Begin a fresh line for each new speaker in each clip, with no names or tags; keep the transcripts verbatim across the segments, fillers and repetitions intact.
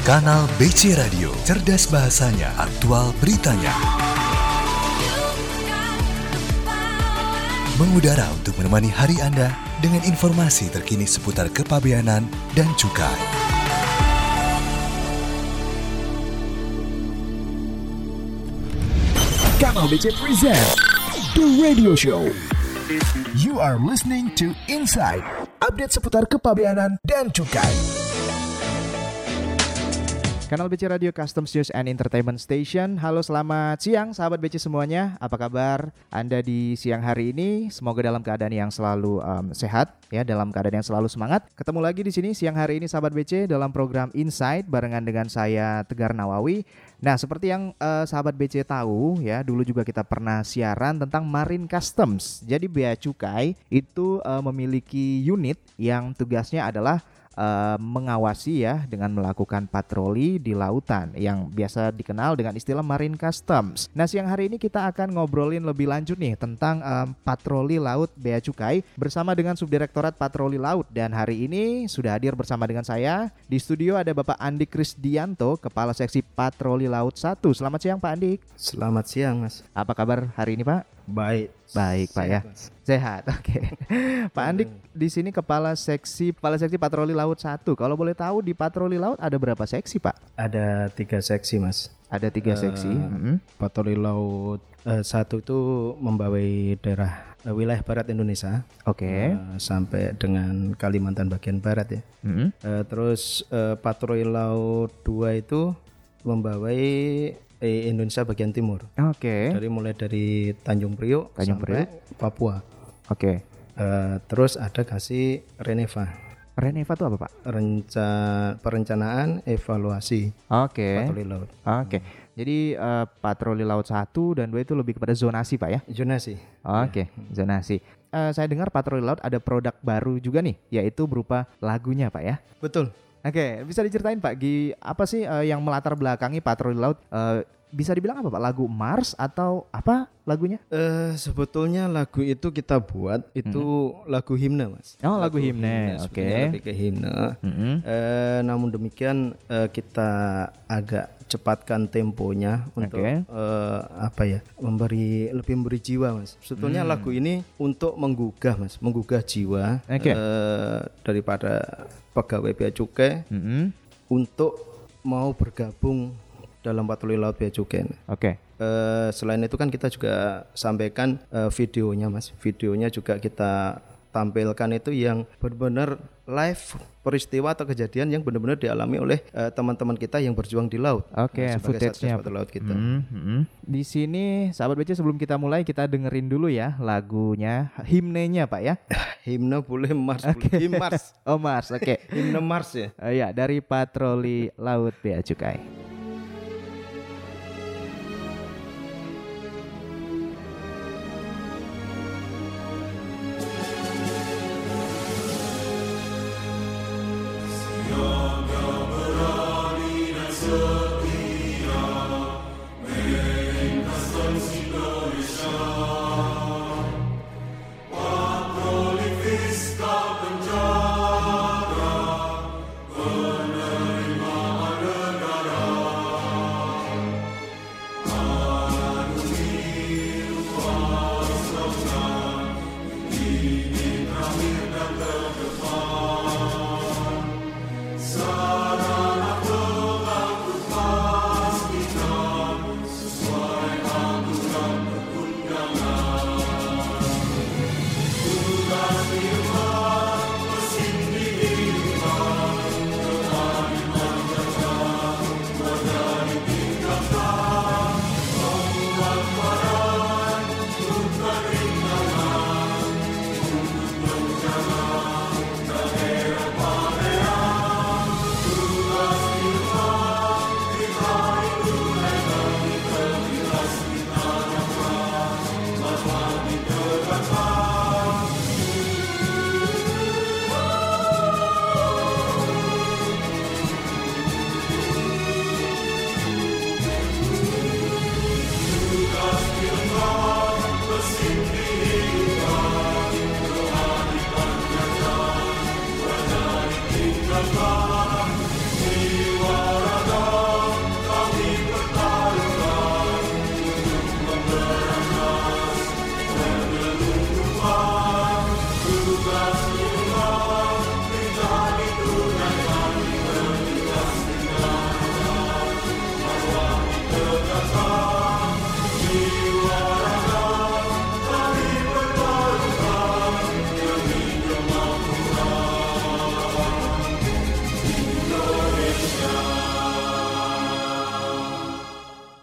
Kanal B C Radio, cerdas bahasanya, aktual beritanya. Mengudara untuk menemani hari Anda dengan informasi terkini seputar kepabeanan dan cukai.
Kanal B C present The Radio Show. You are listening to Inside, update seputar kepabeanan dan cukai.
Kanal B C Radio Customs News and Entertainment Station. Halo, selamat siang sahabat B C semuanya. Apa kabar Anda di siang hari ini? Semoga dalam keadaan yang selalu um, sehat, ya, dalam keadaan yang selalu semangat. Ketemu lagi di sini siang hari ini sahabat B C dalam program Insight barengan dengan saya Tegar Nawawi. Nah, seperti yang uh, sahabat B C tahu, ya, dulu juga kita pernah siaran tentang Marine Customs. Jadi Bea Cukai itu uh, memiliki unit yang tugasnya adalah Uh, mengawasi, ya, dengan melakukan patroli di lautan yang biasa dikenal dengan istilah Marine Customs. Nah, siang hari ini kita akan ngobrolin lebih lanjut nih tentang um, patroli laut Bea Cukai bersama dengan Subdirektorat Patroli Laut, dan hari ini sudah hadir bersama dengan saya di studio ada Bapak Andik Krisdianto, Kepala Seksi Patroli Laut satu. Selamat siang Pak Andik.
Selamat siang Mas.
Apa kabar hari ini Pak?
Baik.
Baik Pak, ya. Sehat. Oke. Okay. Pak Andik di sini kepala seksi kepala seksi patroli laut satu. Kalau boleh tahu di patroli laut ada berapa seksi, Pak?
Ada tiga seksi, Mas.
Ada tiga uh, seksi. Mm-hmm.
Patroli laut uh, satu itu membawai daerah uh, wilayah barat Indonesia. Oke. Okay. Uh, sampai dengan Kalimantan bagian barat, ya. Mm-hmm. Uh, terus uh, patroli laut dua itu membawai Eh, Indonesia bagian timur. Oke. Okay. Dari mulai dari Tanjung Priok Tanjung sampai Priok. Papua. Oke. Okay. Uh, terus ada kasih Reneva.
Reneva itu apa Pak?
Renca perencanaan evaluasi.
Oke. Okay.
Patroli laut.
Oke. Okay. Jadi uh, patroli laut satu dan dua itu lebih kepada zonasi Pak, ya?
Zonasi.
Oke. Okay. Ya. Zonasi. Uh, saya dengar patroli laut ada produk baru juga nih, yaitu berupa lagunya Pak, ya?
Betul.
Oke, bisa diceritain Pak, Gi, apa sih uh, yang melatar belakangi patroli laut? Uh, bisa dibilang apa Pak? Lagu Mars atau apa lagunya?
Uh, sebetulnya lagu itu kita buat itu hmm. lagu himne, Mas.
Oh, lagu, lagu himne. Oke. Okay.
Lebih ke himne. Hmm. Uh, namun demikian uh, kita agak cepatkan temponya untuk okay. uh, apa ya? memberi lebih memberi jiwa, Mas. Sebetulnya hmm. lagu ini untuk menggugah, Mas, menggugah jiwa okay. uh, daripada pegawai Bea Cukai mm-hmm. untuk mau bergabung dalam patroli laut Bea Cukai. Oke. Okay. Uh, selain itu kan kita juga sampaikan uh, videonya, Mas. Videonya juga kita tampilkan itu yang benar-benar live peristiwa atau kejadian yang benar-benar dialami oleh uh, teman-teman kita yang berjuang di laut.
Oke, okay,
nah,
footage-nya
laut kita.
Mm-hmm. Di sini sahabat B C sebelum kita mulai kita dengerin dulu ya lagunya, himnenya Pak, ya.
Himne boleh Mars,
okay.
boleh Mars.
Oh Mars, oke. Okay.
Himne Mars ya.
Uh, ya, dari patroli laut Bea Cukai.
Menerima negara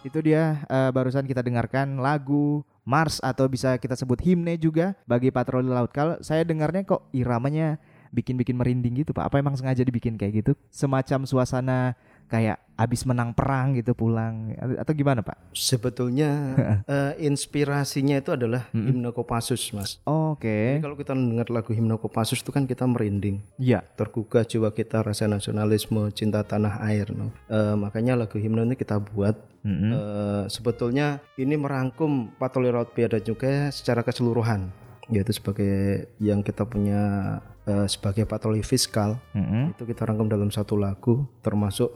Itu dia uh, barusan kita dengarkan lagu Mars atau bisa kita sebut himne juga bagi patroli laut. Kalau saya dengarnya kok iramanya bikin-bikin merinding gitu Pak. Apa emang sengaja dibikin kayak gitu? Semacam suasana kayak abis menang perang gitu pulang atau gimana Pak?
Sebetulnya uh, inspirasinya itu adalah mm-hmm. himne Kopassus Mas.
Oh, Oke. Okay.
Jadi kalau kita mendengar lagu himne Kopassus itu kan kita merinding.
Iya.
Tergugah jiwa kita, rasa nasionalisme, cinta tanah air. No? Uh, makanya lagu himne ini kita buat. Mm-hmm. Uh, sebetulnya ini merangkum patroli laut bea dan cukai secara keseluruhan. Yaitu sebagai yang kita punya uh, sebagai patroli fiskal. Mm-hmm. Itu kita rangkum dalam satu lagu termasuk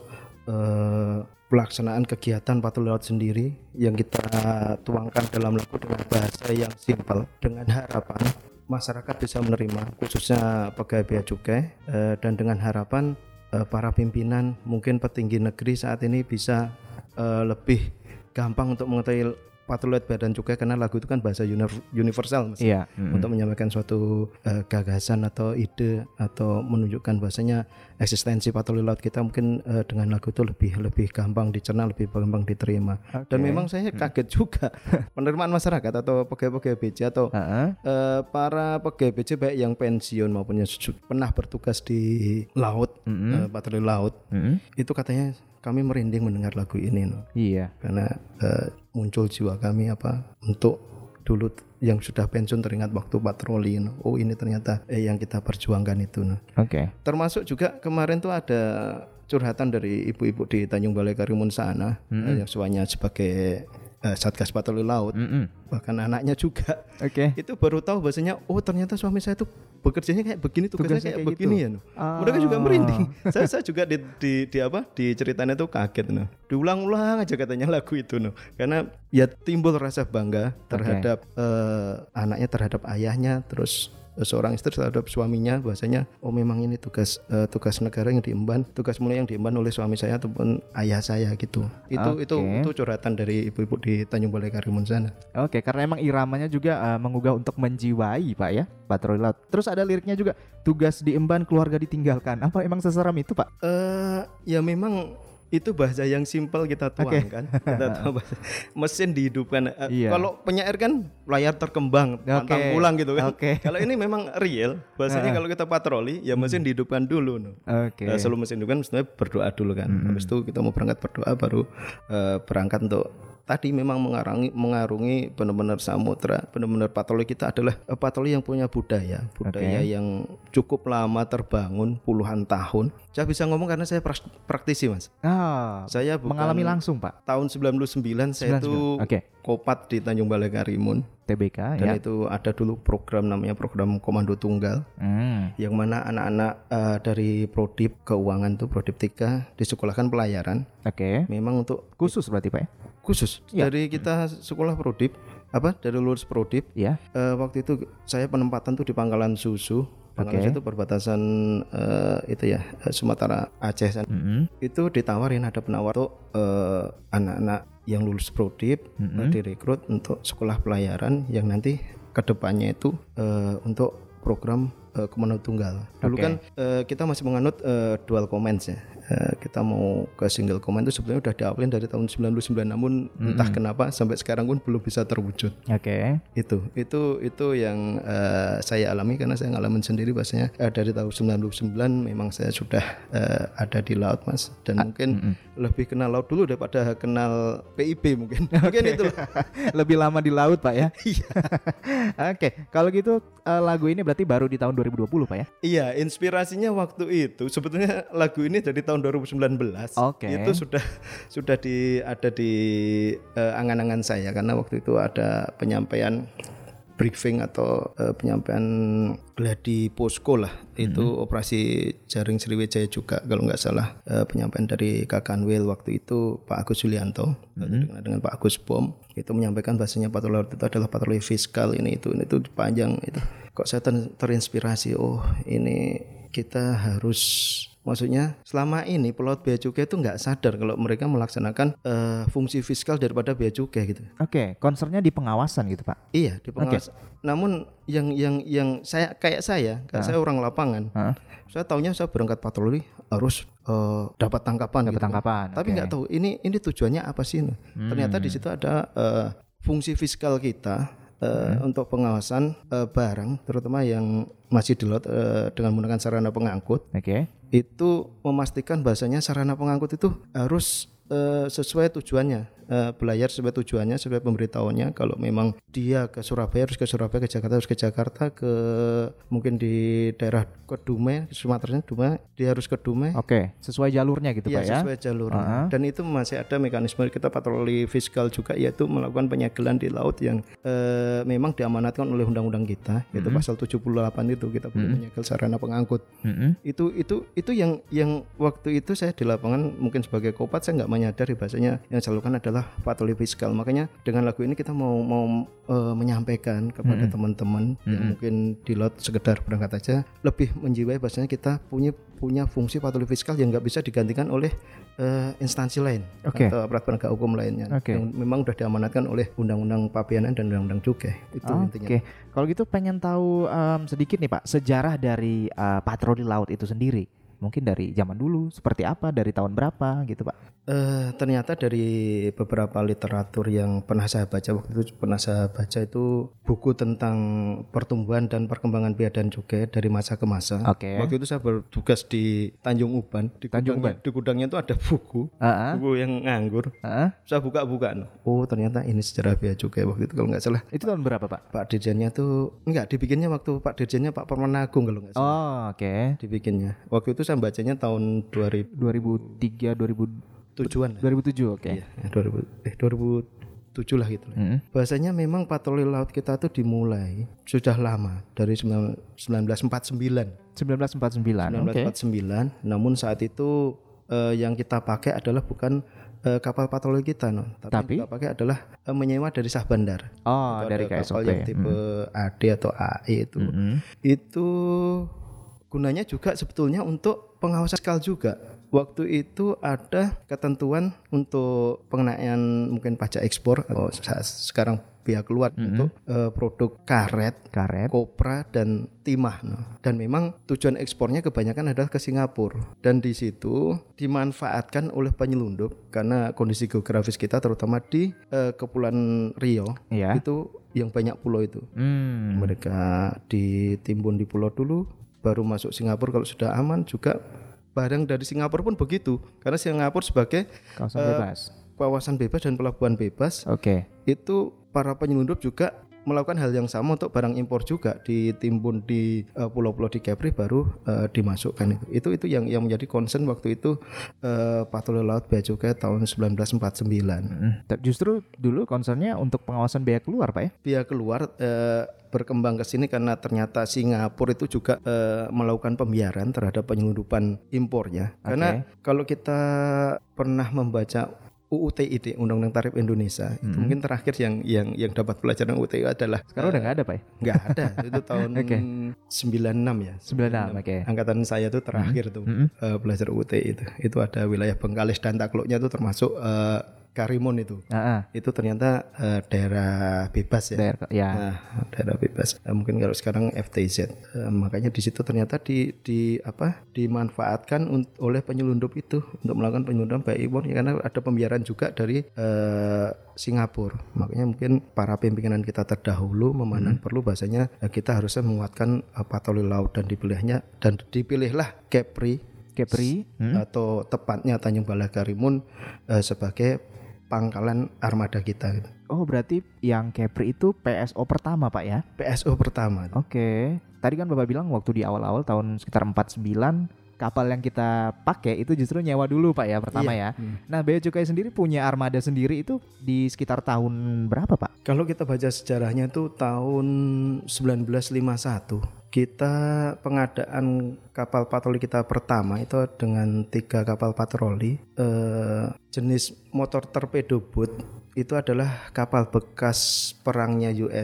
Uh, pelaksanaan kegiatan patroli laut sendiri yang kita tuangkan dalam lagu dengan bahasa yang simpel dengan harapan masyarakat bisa menerima khususnya pegawai bea cukai uh, dan dengan harapan uh, para pimpinan mungkin petinggi negeri saat ini bisa uh, lebih gampang untuk mengetahui patroli bea dan cukai karena lagu itu kan bahasa universal
iya. mm-hmm.
untuk menyampaikan suatu uh, gagasan atau ide atau menunjukkan bahasanya eksistensi patroli laut kita mungkin uh, dengan lagu itu lebih lebih gampang dicerna, lebih gampang diterima. Okay. Dan memang saya kaget hmm. juga penerimaan masyarakat atau pegawai-pegawai B J atau uh-huh. uh, para pegawai B J baik yang pensiun maupun yang pernah bertugas di laut, mm-hmm. uh, patroli laut, mm-hmm. itu katanya kami merinding mendengar lagu ini, no.
Iya.
Karena uh, muncul jiwa kami apa untuk dulu yang sudah pensiun teringat waktu patroli, no. Oh ini ternyata eh, yang kita perjuangkan itu, no.
Oke. Okay.
Termasuk juga kemarin tuh ada curhatan dari ibu-ibu di Tanjung Balai Karimun sana, mm-hmm. eh, yang suaminya sebagai Uh, Satgas Patroli Laut, mm-hmm. bahkan anaknya juga.
Oke. Okay.
Itu baru tahu bahasanya, oh ternyata suami saya itu bekerjanya kayak begini, tugasnya, tugasnya kayak, kayak begini gitu. Ya. No. Oh. Mereka juga merinding. saya, saya juga di, di, di apa di ceritanya itu kaget, no. Diulang-ulang aja katanya lagu itu, no. Karena ya timbul rasa bangga terhadap okay. uh, anaknya, terhadap ayahnya, terus seorang istri terhadap suaminya, bahasanya oh memang ini tugas uh, tugas negara yang diemban, tugas mulia yang diemban oleh suami saya ataupun ayah saya gitu. Itu okay. itu itu curhatan dari ibu-ibu di Tanjung Balai Karimun sana.
Oke, okay, karena emang iramanya juga uh, menggugah untuk menjiwai Pak ya, patroli laut. Terus ada liriknya juga, tugas diemban keluarga ditinggalkan. Apa emang seseram itu Pak?
Uh, ya memang itu bahasa yang simpel kita tuangkan. Okay. Kita tuang bahasa. Mesin dihidupkan. Iya. Kalau penyair kan layar terkembang, okay. pantang pulang gitu kan. Okay. Kalau ini memang real. Bahasanya kalau kita patroli, ya mesin dihidupkan dulu. No.
Okay.
Uh, sebelum mesin dihidupkan, sebenarnya berdoa dulu kan. Mm-hmm. Habis itu kita mau berangkat berdoa, baru uh, berangkat untuk tadi memang mengarungi mengarungi benar-benar samudra, benar-benar patroli kita adalah uh, patroli yang punya budaya, budaya okay. yang cukup lama terbangun puluhan tahun. Saya bisa ngomong karena saya praktisi Mas.
Ah,
saya
mengalami langsung Pak.
Tahun sembilan puluh sembilan saya itu okay. kopat di Tanjung Balai Karimun.
T B K
dan
ya.
itu ada dulu program namanya program Komando Tunggal, hmm. yang mana anak-anak uh, dari Prodip Keuangan tuh Prodip tiga disekolahkan pelayaran.
Oke. Okay.
Memang untuk
khusus berarti Pak ya?
Khusus ya. Dari kita sekolah Prodip apa dari lulus Prodip.
Ya.
Uh, waktu itu saya penempatan tuh di Pangkalan Susu. Pangkalan okay. Susu itu perbatasan uh, itu ya Sumatera Aceh. Mm-hmm. Itu ditawarin, ada penawar tuh uh, anak-anak yang lulus Prodip, mm-hmm. direkrut untuk sekolah pelayaran yang nanti kedepannya itu uh, untuk program uh, Komando Tunggal. Dulu okay. kan uh, kita masih menganut uh, dual commands ya. Uh, kita mau ke single command itu sebenarnya udah diapelin dari tahun sembilan puluh sembilan, namun mm-hmm. entah kenapa sampai sekarang pun belum bisa terwujud.
Oke. Okay.
Itu itu itu yang uh, saya alami karena saya ngalamin sendiri bahasanya uh, dari tahun sembilan puluh sembilan memang saya sudah uh, ada di laut Mas, dan ah, mungkin mm-hmm. lebih kenal laut dulu daripada kenal P I B mungkin. Mungkin itu
lebih lama di laut Pak ya.
Iya.
Oke, okay. Kalau gitu uh, lagu ini berarti baru di tahun dua ribu dua puluh Pak ya?
Iya, inspirasinya waktu itu sebetulnya lagu ini dari tahun dua ribu sembilan belas.
Okay.
Itu sudah sudah di ada di uh, angan-angan saya karena waktu itu ada penyampaian briefing atau uh, penyampaian gladi posko lah, itu mm-hmm. operasi jaring Sriwijaya juga kalau nggak salah, uh, penyampaian dari Kakanwil waktu itu Pak Agus Yulianto mm-hmm. dengan, dengan Pak Agus Bom itu menyampaikan bahasanya patroli laut itu adalah patroli fiskal ini itu ini itu panjang itu. Kok saya ter- terinspirasi, oh ini kita harus Maksudnya selama ini pelaut bea cukai itu nggak sadar kalau mereka melaksanakan uh, fungsi fiskal daripada bea cukai gitu.
Oke, okay. Concernnya di pengawasan gitu Pak?
Iya, di pengawasan. Okay. Namun yang yang yang saya kayak saya, kayak uh. saya orang lapangan, uh. saya taunya saya berangkat patroli harus uh, dapat tangkapan.
Dapat
gitu
tangkapan.
Kan. Tapi nggak okay. tahu ini ini tujuannya apa sih? Hmm. Ternyata di situ ada uh, fungsi fiskal kita. Uh, hmm. Untuk pengawasan uh, barang, terutama yang masih di laut uh, dengan menggunakan sarana pengangkut,
okay.
itu memastikan bahasanya sarana pengangkut itu harus uh, sesuai tujuannya, uh, belayar sesuai tujuannya, sesuai pemberitahuannya. Kalau memang dia ke Surabaya harus ke Surabaya, ke Jakarta harus ke Jakarta, ke mungkin di daerah Kedume, Sumatera Dumai, dia harus ke Dumai.
Oke, okay. Sesuai jalurnya gitu
ya,
Pak ya.
Sesuai jalurnya. Uh-huh. Dan itu masih ada mekanisme kita patroli fiskal juga, yaitu melakukan penyegelan di laut yang uh, memang diamanatkan oleh undang-undang kita, yaitu mm-hmm. pasal tujuh puluh delapan itu kita boleh mm-hmm. menyegel sarana pengangkut. Mm-hmm. Itu itu itu yang yang waktu itu saya di lapangan mungkin sebagai Kopat saya nggak menyadari bahasanya yang saya lakukan adalah patroli fiskal. Makanya dengan lagu ini kita mau mau uh, menyampaikan kepada mm-hmm. teman-teman mm-hmm. yang mungkin di laut sekedar berangkat aja lebih menjiwai bahasanya kita punya punya fungsi patroli fiskal yang nggak bisa digantikan oleh uh, instansi lain
okay.
atau aparat penegak hukum lainnya
okay.
yang memang sudah diamanatkan oleh undang-undang pabeanan dan undang-undang cukai itu
oh,
intinya.
Oke, okay. Kalau gitu pengen tahu um, sedikit nih Pak sejarah dari uh, patroli laut itu sendiri. Mungkin dari zaman dulu seperti apa, dari tahun berapa gitu Pak?
Uh, ternyata dari beberapa literatur yang pernah saya baca waktu itu pernah saya baca itu buku tentang pertumbuhan dan perkembangan bea dan cukai dari masa ke masa.
Okay.
Waktu itu saya bertugas di Tanjung Uban. Di
Tanjung
gudangnya,
Uban.
Di gudangnya itu ada buku,
uh-huh.
buku yang nganggur.
Uh-huh.
Saya buka-buka, oh ternyata ini sejarah bea cukai waktu itu kalau nggak salah.
Itu tahun berapa Pak?
Pak Dirjennya tuh enggak dibikinnya waktu Pak Dirjennya Pak Permenagung kalau nggak salah.
Oh oke. Okay.
Dibikinnya. Waktu itu saya bacanya tahun dua ribu
tiga dua ribu
tujuan
dua ribu tujuh oke.
Okay. Iya, dua ribu eh dua ribu tujuh lah gitu. Mm-hmm. Bahasanya memang patroli laut kita tuh dimulai sudah lama dari sembilan belas empat puluh sembilan.
sembilan belas empat puluh sembilan.
sembilan belas empat puluh sembilan. Okay. Namun saat itu eh, yang kita pakai adalah bukan eh, kapal patroli kita, no. Tapi, Tapi yang kita pakai adalah eh, menyewa dari sah bandar.
Oh,
itu
dari K S O P.
Kapal yang tipe mm-hmm. A D atau A E itu. Mm-hmm. Itu gunanya juga sebetulnya untuk pengawasan fiskal juga. Waktu itu ada ketentuan untuk pengenaan mungkin pajak ekspor atau sekarang bea keluar mm-hmm. untuk uh, produk karet,
karet,
kopra dan timah. No. Dan memang tujuan ekspornya kebanyakan adalah ke Singapura. Dan di situ dimanfaatkan oleh penyelundup karena kondisi geografis kita terutama di uh, Kepulauan Riau yeah. itu yang banyak pulau itu. Mm. Mereka ditimbun di pulau dulu, baru masuk Singapura kalau sudah aman juga. Barang dari Singapura pun begitu, karena Singapura sebagai
kawasan uh, bebas,
kawasan bebas dan pelabuhan bebas.
Oke. Okay.
Itu para penyelundup juga melakukan hal yang sama untuk barang impor juga, ditimbun di uh, pulau-pulau di Kepri baru uh, dimasukkan itu. Itu itu yang yang menjadi concern waktu itu uh, patroli laut bea cukai tahun sembilan belas empat puluh sembilan.
Hmm. Justru dulu concernnya untuk pengawasan bea keluar Pak ya?
Bea keluar uh, berkembang ke sini karena ternyata Singapura itu juga uh, melakukan pembiaran terhadap penyelundupan impornya. Okay. Karena kalau kita pernah membaca U U T I D, Undang-Undang Tarif Indonesia, hmm. itu mungkin terakhir yang yang yang dapat pelajaran U U T I D adalah
sekarang uh, udah nggak ada Pak ya?
Nggak ada, itu tahun
okay.
sembilan puluh enam ya.
sembilan puluh enam, oke. Okay.
Angkatan saya itu terakhir hmm. tuh hmm. Uh, belajar U U T I itu. Itu ada wilayah Bengkalis dan Takluknya itu termasuk uh, Karimun itu, uh-huh. itu ternyata uh, daerah bebas ya,
daerah, ya.
Nah, daerah bebas. Uh, mungkin kalau sekarang F T Z, uh, makanya di situ ternyata di, di apa dimanfaatkan un- oleh penyelundup itu untuk melakukan penyelundupan baik impor, ya, karena ada pembiaran juga dari uh, Singapura. Makanya mungkin para pimpinan kita terdahulu memandang hmm. perlu bahasanya uh, kita harusnya menguatkan uh, patroli laut dan dipilihnya dan dipilihlah Kepri,
Kepri hmm.
atau tepatnya Tanjung Balai Karimun uh, sebagai pangkalan armada kita gitu.
Oh berarti yang Kepri itu P S O pertama Pak ya?
P S O pertama.
Oke. Okay. Tadi kan Bapak bilang waktu di awal-awal tahun sekitar empat puluh sembilan kapal yang kita pakai itu justru nyewa dulu Pak ya pertama iya. ya. Hmm. Nah Bea Cukai sendiri punya armada sendiri itu di sekitar tahun berapa Pak?
Kalau kita baca sejarahnya itu tahun sembilan belas lima puluh satu. Kita pengadaan kapal patroli kita pertama itu dengan tiga kapal patroli eh, jenis motor torpedo boat. Itu adalah kapal bekas perangnya U S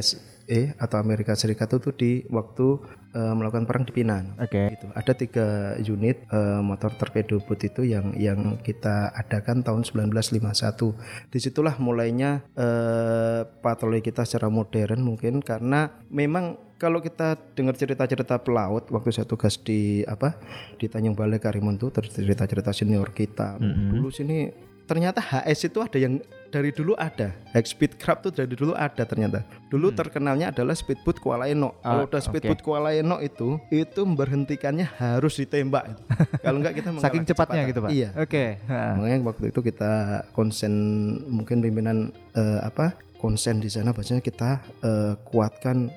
A atau Amerika Serikat itu di waktu uh, melakukan perang di Pinan.
Oke. Okay.
Gitu. Ada tiga unit uh, motor torpedo boat itu yang yang kita adakan tahun sembilan belas lima puluh satu. Disitulah mulainya uh, patroli kita secara modern mungkin, karena memang kalau kita dengar cerita-cerita pelaut waktu saya tugas di apa di Tanjung Balai Karimun tuh, cerita-cerita senior kita. Mm-hmm. Dulu sini ternyata H S itu ada yang dari dulu ada. High speed craft tuh dari dulu ada ternyata. Dulu hmm. terkenalnya adalah speedboat Kuala Eno. Ah, kalau udah speedboat okay. Kuala Eno itu itu memberhentikannya harus ditembak. Kalau enggak kita
saking cepatnya gitu, Pak.
Iya.
Oke. Okay.
Makanya waktu itu kita konsen, mungkin pimpinan uh, apa? konsen di sana bahasanya kita uh, kuatkan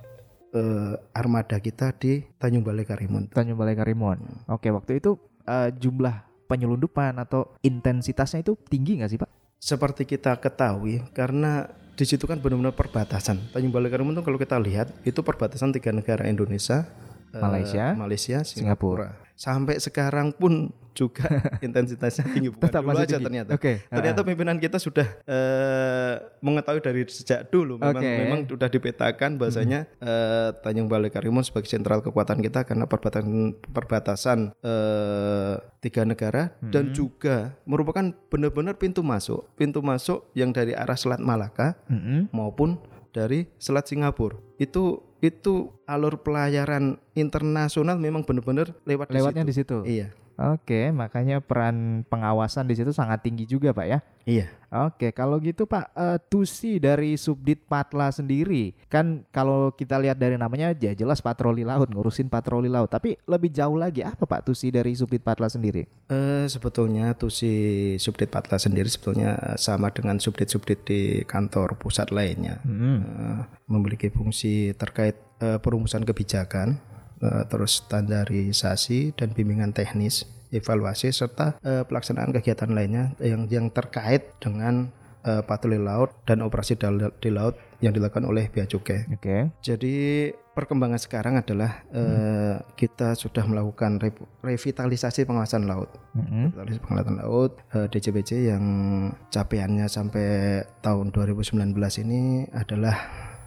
uh, armada kita di Tanjung Balai Karimun.
Tanjung Balai Karimun. Hmm. Oke, okay, waktu itu uh, jumlah penyelundupan atau intensitasnya itu tinggi nggak sih, Pak?
Seperti kita ketahui, karena di situ kan benar-benar perbatasan. Tanjung Balai Karimun itu kalau kita lihat itu perbatasan tiga negara, Indonesia,
Malaysia,
uh, Malaysia,
Singapura.
Singapura. Sampai sekarang pun juga intensitasnya tinggi, bukan
tetap
dulu
masih
aja
tinggi.
ternyata.
Okay.
Ternyata pimpinan kita sudah uh, mengetahui dari sejak dulu. Memang
okay.
memang sudah dipetakan bahasanya hmm. uh, Tanjung Balai Karimun sebagai sentral kekuatan kita karena perbatasan perbatasan uh, tiga negara hmm. dan juga merupakan benar-benar pintu masuk, pintu masuk yang dari arah Selat Malaka hmm. maupun dari Selat Singapura. Itu itu alur pelayaran internasional memang benar-benar lewat
lewatnya
di situ.
di situ.
Iya.
Oke, makanya peran pengawasan di situ sangat tinggi juga, Pak ya.
Iya.
Oke, kalau gitu Pak, uh, tusi dari Subdit Patla sendiri kan kalau kita lihat dari namanya ya jelas patroli laut, ngurusin patroli laut. Tapi lebih jauh lagi apa Pak tusi dari Subdit Patla sendiri?
Uh, sebetulnya tusi Subdit Patla sendiri sebetulnya sama dengan subdit-subdit di kantor pusat lainnya. Hmm. Uh, memiliki fungsi terkait uh, perumusan kebijakan, uh, terus standarisasi dan bimbingan teknis, evaluasi serta uh, pelaksanaan kegiatan lainnya yang yang terkait dengan uh, patroli laut dan operasi di laut yang dilakukan oleh Bea Cukai. Oke. Okay. Jadi perkembangan sekarang adalah uh, hmm. kita sudah melakukan re- revitalisasi pengawasan laut. Hmm. Revitalisasi pengawasan laut uh, D C B C yang capaiannya sampai tahun dua ribu sembilan belas ini adalah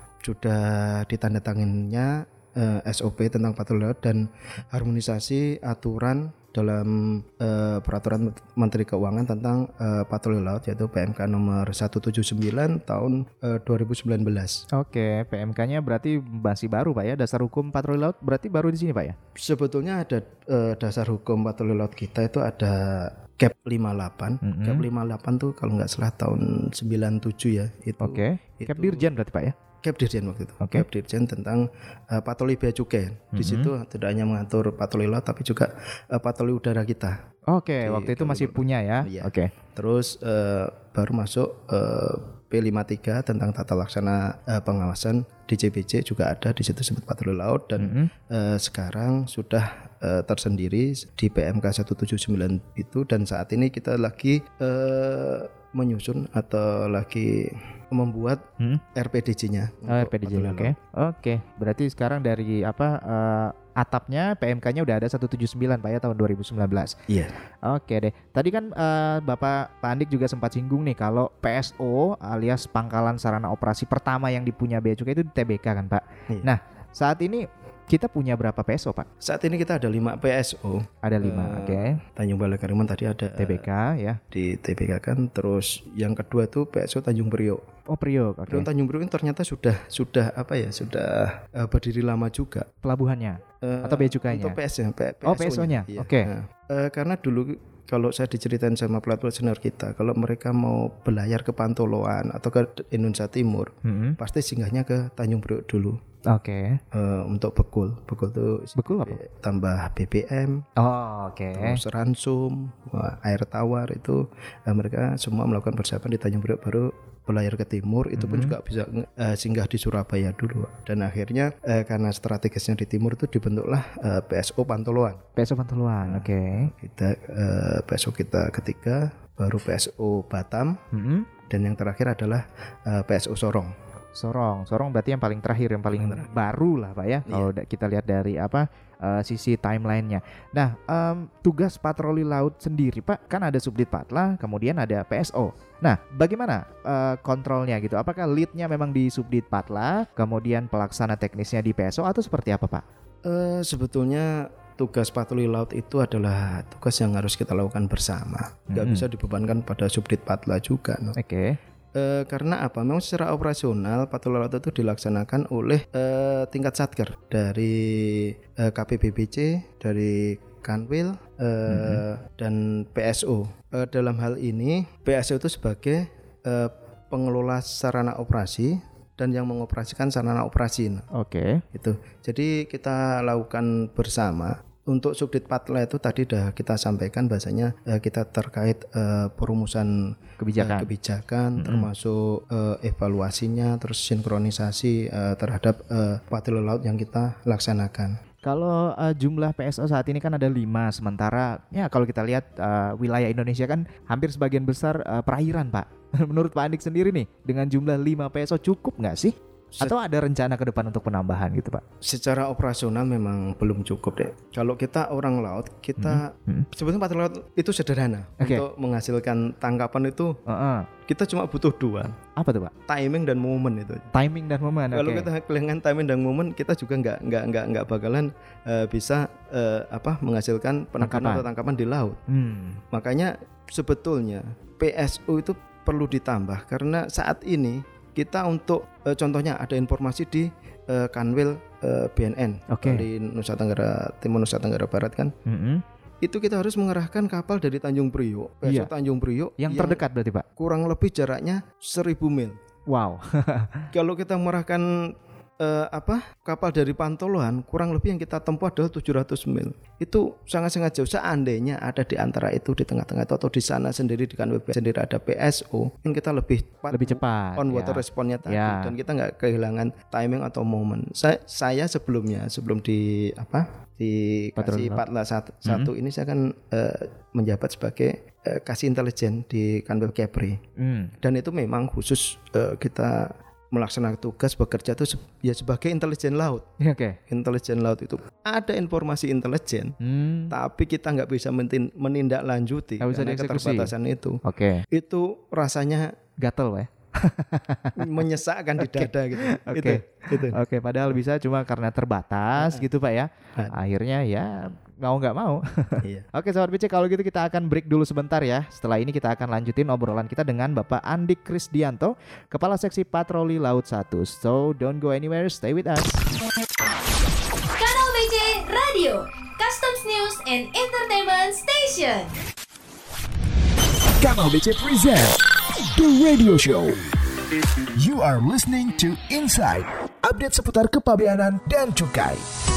sudah ditandatanganinya uh, S O P tentang patroli laut dan harmonisasi aturan dalam uh, peraturan Menteri Keuangan tentang uh, patroli laut, yaitu P M K nomor seratus tujuh puluh sembilan tahun uh, dua ribu sembilan belas.
Oke, P M K-nya berarti masih baru Pak ya, dasar hukum patroli laut berarti baru di sini Pak ya?
Sebetulnya ada uh, dasar hukum patroli laut kita itu ada Cap lima puluh delapan. Mm-hmm. Cap lima puluh delapan tuh kalau nggak salah tahun sembilan puluh tujuh ya. Itu,
Oke, Cap Dirjen berarti Pak ya?
Cap Dirjen waktu itu.
Okay.
Cap Dirjen tentang uh, patroli Bea Cukai. Di mm-hmm. situ tidak hanya mengatur patroli laut tapi juga uh, patroli udara kita.
Oke, okay, waktu itu masih udara. Punya ya.
Iya.
Oke. Okay.
Terus uh, baru masuk uh, P lima puluh tiga tentang tata laksana uh, pengawasan D C B C juga ada di situ sebut patroli laut dan mm-hmm. uh, sekarang sudah uh, tersendiri di P M K seratus tujuh puluh sembilan itu, dan saat ini kita lagi uh, menyusun atau lagi membuat hmm? R P D J-nya.
Oh, R P D J-nya, oke. Okay. Oke, okay. Berarti sekarang dari apa uh, atapnya P M K-nya udah ada seratus tujuh puluh sembilan Pak ya tahun dua ribu sembilan belas.
Iya. Yeah.
Oke okay deh. Tadi kan uh, Bapak Pak Andik juga sempat singgung nih kalau P S O alias Pangkalan Sarana Operasi pertama yang dipunya Bea Cukai itu di T B K kan Pak. Yeah. Nah, saat ini kita punya berapa P S O Pak?
Saat ini kita ada lima P S O.
Ada lima, uh, oke. Okay.
Tanjung Balai Karimun tadi ada
T B K uh, ya.
Di T B K kan, terus yang kedua itu P S O Tanjung Priok.
Oh Priok, oke. Okay.
Tanjung Priok ternyata sudah sudah apa ya sudah uh, berdiri lama juga.
Pelabuhannya uh, atau Bea Cukainya?
Untuk P S-nya, P-
oh P S O-nya,
iya.
oke. Okay.
Nah, uh, karena dulu kalau saya diceritain sama pelatih senior kita, kalau mereka mau belayar ke Pantoloan atau ke Indonesia Timur, mm-hmm. pasti singgahnya ke Tanjung Priok dulu.
Oke. Okay.
Uh, untuk bekul, bekul tuh
bekul apa?
Tambah B B M.
Oh, oke. Okay.
Terus ransum, air tawar itu uh, mereka semua melakukan persiapan di Tanjung Priok baru belayar ke timur. Itu pun mm-hmm. juga bisa uh, singgah di Surabaya dulu. Dan akhirnya uh, karena strategisnya di timur itu dibentuklah uh, P S O Pantoloan.
P S O Pantoloan, nah, oke. Okay.
Kita uh, P S O kita ketiga, baru P S O Batam, mm-hmm. dan yang terakhir adalah uh, P S O Sorong.
Sorong, Sorong berarti yang paling terakhir, yang paling terakhir. Baru lah Pak ya. Kalau yeah. kita lihat dari apa uh, sisi timelinenya. Nah, um, tugas patroli laut sendiri Pak, kan ada Subdit Patla, kemudian ada P S O. Nah, bagaimana uh, kontrolnya gitu? Apakah leadnya memang di Subdit Patla, kemudian pelaksana teknisnya di P S O atau seperti apa Pak?
Uh, sebetulnya tugas patroli laut itu adalah tugas yang harus kita lakukan bersama. Gak mm-hmm. bisa dibebankan pada Subdit Patla juga. No?
Oke. Okay.
E, karena apa? Memang secara operasional patroli laut itu dilaksanakan oleh e, tingkat satker dari e, K P B B C, dari Kanwil e, mm-hmm. dan P S O. E, dalam hal ini P S O itu sebagai e, pengelola sarana operasi dan yang mengoperasikan sarana operasi.
Oke. Okay.
Itu. Jadi kita lakukan bersama. Untuk Subdit Patla itu tadi sudah kita sampaikan bahasanya eh, kita terkait eh, perumusan
kebijakan,
eh, kebijakan mm-hmm. termasuk eh, evaluasinya, terus sinkronisasi eh, terhadap eh, patroli laut yang kita laksanakan.
Kalau uh, jumlah P S O saat ini kan ada lima, sementara ya kalau kita lihat uh, wilayah Indonesia kan hampir sebagian besar uh, perairan Pak. Menurut Pak Andik sendiri nih, dengan jumlah lima P S O cukup nggak sih? Atau ada rencana ke depan untuk penambahan gitu Pak?
Secara operasional memang belum cukup deh. Kalau kita orang laut, kita mm-hmm. sebetulnya patroli laut itu sederhana. Okay. Untuk menghasilkan tangkapan itu uh-uh. kita cuma butuh dua.
Apa tuh Pak?
Timing dan momen itu.
Timing dan momen.
Kalau
okay.
kita kehilangan timing dan momen, kita juga nggak nggak nggak nggak bakalan uh, bisa uh, apa menghasilkan penangkapan atau tangkapan di laut. Hmm. Makanya sebetulnya P S O itu perlu ditambah karena saat ini kita untuk e, contohnya ada informasi di e, Kanwil e, B N N
okay.
di Nusa Tenggara Timur, Nusa Tenggara Barat kan. Mm-hmm. Itu kita harus mengerahkan kapal dari Tanjung Priok, P S O iya. Tanjung Priok
yang, yang terdekat berarti Pak.
Kurang lebih jaraknya seribu mil.
Wow.
Kalau kita mengerahkan Uh, apa kapal dari Pantoloan kurang lebih yang kita tempuh adalah tujuh ratus mil. Itu sangat-sangat jauh. Seandainya ada di antara itu, di tengah-tengah itu, atau di sana sendiri di Kanwil sendiri ada P S O, yang kita lebih cepat,
lebih cepat
on water
ya.
responnya tadi
ya.
Dan kita nggak kehilangan timing atau momen. Saya, saya sebelumnya sebelum di apa di kasih Patla satu, mm-hmm. satu ini saya kan uh, menjabat sebagai uh, kasih intelijen di Kanwil Kepri. Mm. Dan itu memang khusus uh, kita melaksanakan tugas bekerja itu ya sebagai intelijen laut.
Oke. Okay.
Intelijen laut itu ada informasi intelijen, hmm. tapi kita nggak bisa menindaklanjuti karena keterbatasan itu.
Oke. Okay.
Itu rasanya
gatel ya.
Menyesakkan di dada okay. gitu.
Oke. Okay. Oke, okay, padahal bisa cuma karena terbatas gitu Pak ya. Akhirnya ya mau nggak mau. Iya. Oke Sobat B C, kalau gitu kita akan break dulu sebentar ya. Setelah ini kita akan lanjutin obrolan kita dengan Bapak Andik Krisdianto, Kepala Seksi Patroli Laut satu. So don't go anywhere, stay with us.
Kanal B C Radio, Customs News and Entertainment Station.
Kanal B C present The Radio Show. You are listening to Inside, update seputar kepabeanan dan cukai.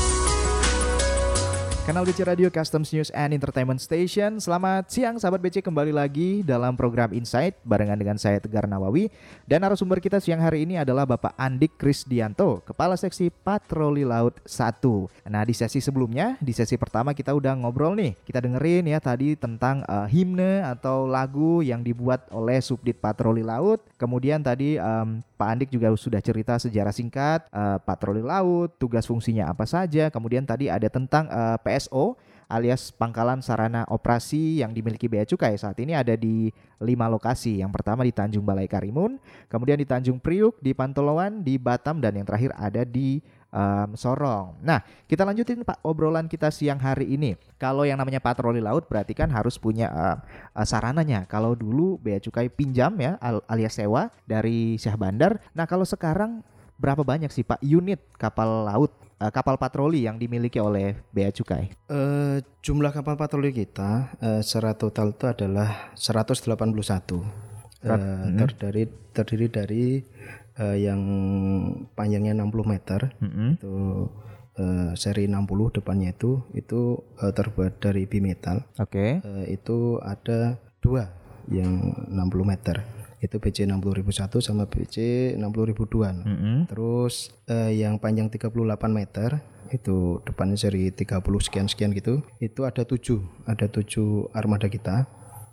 Kanal B C Radio, Customs News and Entertainment Station. Selamat siang sahabat B C, kembali lagi dalam program Insight barengan dengan saya Tegar Nawawi. Dan narasumber kita siang hari ini adalah Bapak Andik Krisdianto, Kepala Seksi Patroli Laut satu. Nah di sesi sebelumnya, di sesi pertama kita udah ngobrol nih. Kita dengerin ya tadi tentang uh, himne atau lagu yang dibuat oleh Subdit Patroli Laut. Kemudian tadi um, Pak Andik juga sudah cerita sejarah singkat uh, patroli laut, tugas fungsinya apa saja. Kemudian tadi ada tentang uh, P S O alias Pangkalan Sarana Operasi yang dimiliki Bea Cukai. Saat ini ada di lima lokasi. Yang pertama di Tanjung Balai Karimun, kemudian di Tanjung Priuk, di Pantoloan, di Batam, dan yang terakhir ada di um, Sorong. Nah, kita lanjutin Pak obrolan kita siang hari ini. Kalau yang namanya patroli laut berarti kan harus punya uh, uh, sarananya. Kalau dulu Bea Cukai pinjam ya alias sewa dari Syah Bandar. Nah, kalau sekarang berapa banyak sih Pak unit kapal laut, uh, kapal patroli yang dimiliki oleh Bea Cukai?
Uh, jumlah kapal patroli kita uh, secara total itu adalah seratus delapan puluh satu. Uh, hmm. terdiri, terdiri dari uh, yang panjangnya enam puluh meter, hmm. itu uh, seri enam puluh depannya itu itu uh, terbuat dari bimetal.
Oke. Okay.
Uh, itu ada dua yang enam puluh meter. Itu B C enam puluh ribu satu sama B C enam puluh ribu dua. Mm-hmm. Terus eh, yang panjang tiga puluh delapan meter itu depannya seri tiga puluh sekian-sekian gitu. Itu ada tujuh, ada tujuh armada kita.